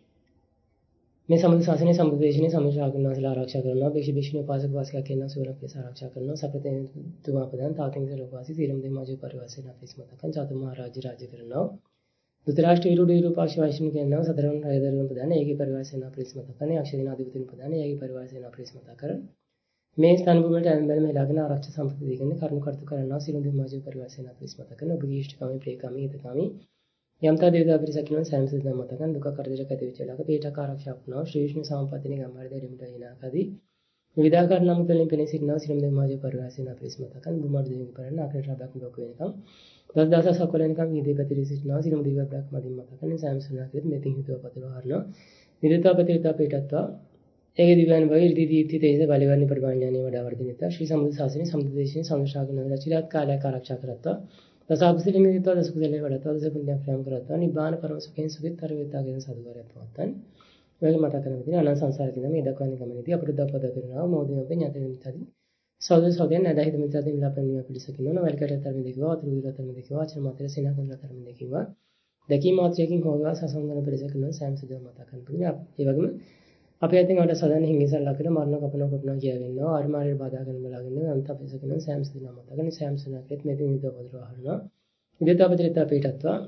මේ සම්බුද්ධ ශාසනයේ සම්බුද්ධ දේශනේ සම්මුඛාග්‍රණ වාසලා ආරක්ෂා කරනවා බේෂි බේෂින උපාසක වාසිකා කියන සුවරපේ ආරක්ෂා කරනවා සපතේ තුමා ප්‍රදාන තාතින්ස ලෝකවාසී සීලම් දෙමාජු පරිවාසයෙන් අපිස් මතකන් චාතු මහරජා රාජ්‍ය කරනවා දුතරාෂ්ට්‍ර විරුද්ධ විරූපාක්ෂ වෛශ්වික කියනවා සතරවන් රයදරුවන් ප්‍රදාන ඒකී පරිවාසයෙන් අපිස් මතකන් අක්ෂදින අධිපතින් ප්‍රදාන ඒකී පරිවාසයෙන් අපිස් මතකරන මේ ස්ථාන භූමියට ඇම්බැලම එලාගෙන ආරක්ෂා සම්පති දීගෙන කරුණු කටයුතු කරනවා සීලම් දෙමාජු පරිවාසයෙන් අපිස් මතකන් ඔබගේ ඉෂ්ඨකාමී ප්‍රේකාමී හිතකාමී යම්තා දේවතා පිරිසකින් සෑම සිද්ධා මතකන් දුක කරදර කැති වෙච්ච ලාක පිටක ආරක්ෂා කරනවා ශ්‍රී විෂ්ණු සම්පත්තිනේ ගම්මාර දෙරිමුට එනාකදී විවිධාකාර නම් තුලින් පෙනී සිටිනවා සිරම් දෙමාජේ පරිවාසයෙන් අපිස් මතකන් බුමාඩ දෙවියන් කරන අකරට රබක් ලෝක වෙනකම් දස දහසක් සකලෙනකම් විදේ පැතිරී සිටිනවා සිරම් දෙවියන් බ්‍රහ්ම මදින් මතකන් සෑම සුණාකෙත් මෙතින් හිතුව පතලව හරනවා විදිතා ප්‍රතිතා පිටත්වා ඒකේ දිවයන් වගේ දීති තේජ බලවන්නේ පරිඥාණිය වඩා වර්ධිතව ශ්‍රී සම්බුද්ධ ශාසනයේ සම්බුද්ධ දේශනේ සම්ශාගන වල චිරාත් කාලයක් ආරක්ෂා කරත්වා දස අකුසල මිදිතව දස කුසලේ වඩත්වා දස පුණ්‍ය ප්‍රයම් කරත්වා නිබ්බාන පරම සුඛයෙන් සුඛිතතර වේතාගෙන සාදුකාරයක් පවත්තන් ඔයගේ මතක කරගෙන ඉතින් අනන්ත සංසාරේ ඉඳන් මේ දක්වන්නේ ගමනේදී අපිට දප්පද කරනවා මොහොතේ ඥාති මිත්‍යාදී සෞද සෞදෙන් නැදහිත මිත්‍යාදී මිලාපණිය පිළිසකිනවා වැල්කට තරම දෙකවා අතුරු විතර තරම දෙකවා ආචර මාත්‍රේ සේනාකන් තරම දෙකවා දැකීම මාත්‍රයකින් හොවා සසංගන පිළිසකිනවා සෑම සිදුව මතක කරගන්න. ඒ වගේම අපේ අතින් වල සදාන හිංගිසල්ලා කරන මරණ කපන කොටනවා කියවෙනවා ආර්මාරේ බාධා කරන බලාගෙන අන්ත පිළිසකිනවා සෑම සිදුව මතක කරගන්න සෑම සුණාකෙත් මෙතින් හිතව පදරව හරනවා විදේතා පත්‍රිතා පිටත්වා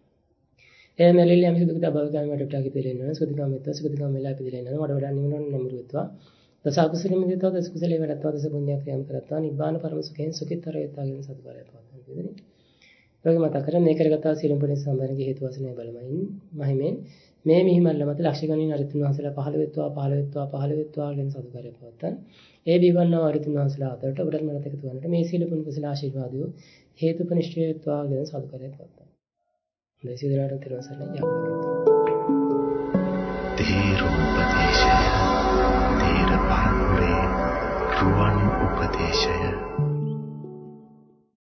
එය මෙලෙලි යම් සිදුක තබව ගන්න වලට පිටාකි දෙලෙනවා සුදිකාම මෙත්ත සුදිකාම මෙලා පිළිලෙනවා වඩ වඩා නිවන නමුරුත්වා දස අකුසල මිදිතවා දස කුසලේ වඩත්වා දස පුණ්‍ය ක්‍රියාම් කරත්වා නිබ්බාන පරම සුඛයෙන් සුඛිතතර වේතාගෙන සතුකාරය පවත්වන දෙදෙනි. ඔයගේ මතක කරගෙන මේ කරගත්තා සීලම් පුණ්‍ය සම්බන්ධයේ හේතු වශයෙන් බලමයින් මහිමෙන් මේ මිහිමල්ල මත ලක්ෂ ගණනින් අරිතුන් වහන්සේලා පහළ වෙත්වා පහළ වෙත්වා පහළ වෙත්වා කියන සතුකාරය පවත්වන ඒ දීවන්නා අරිතුන් වහන්සේලා අතරට ඔබට මනත එකතු වන්නට මේ සීල පුණ්‍ය කුසල ආශිර්වාදය හේතුපනිෂ්ඨේත්වා කියන සතුකාරය පවත්වන දේශිදරාට තිරසරණ යන්න.
තේරෝපදේශය තේර පරපුරේ රුවන් උපදේශය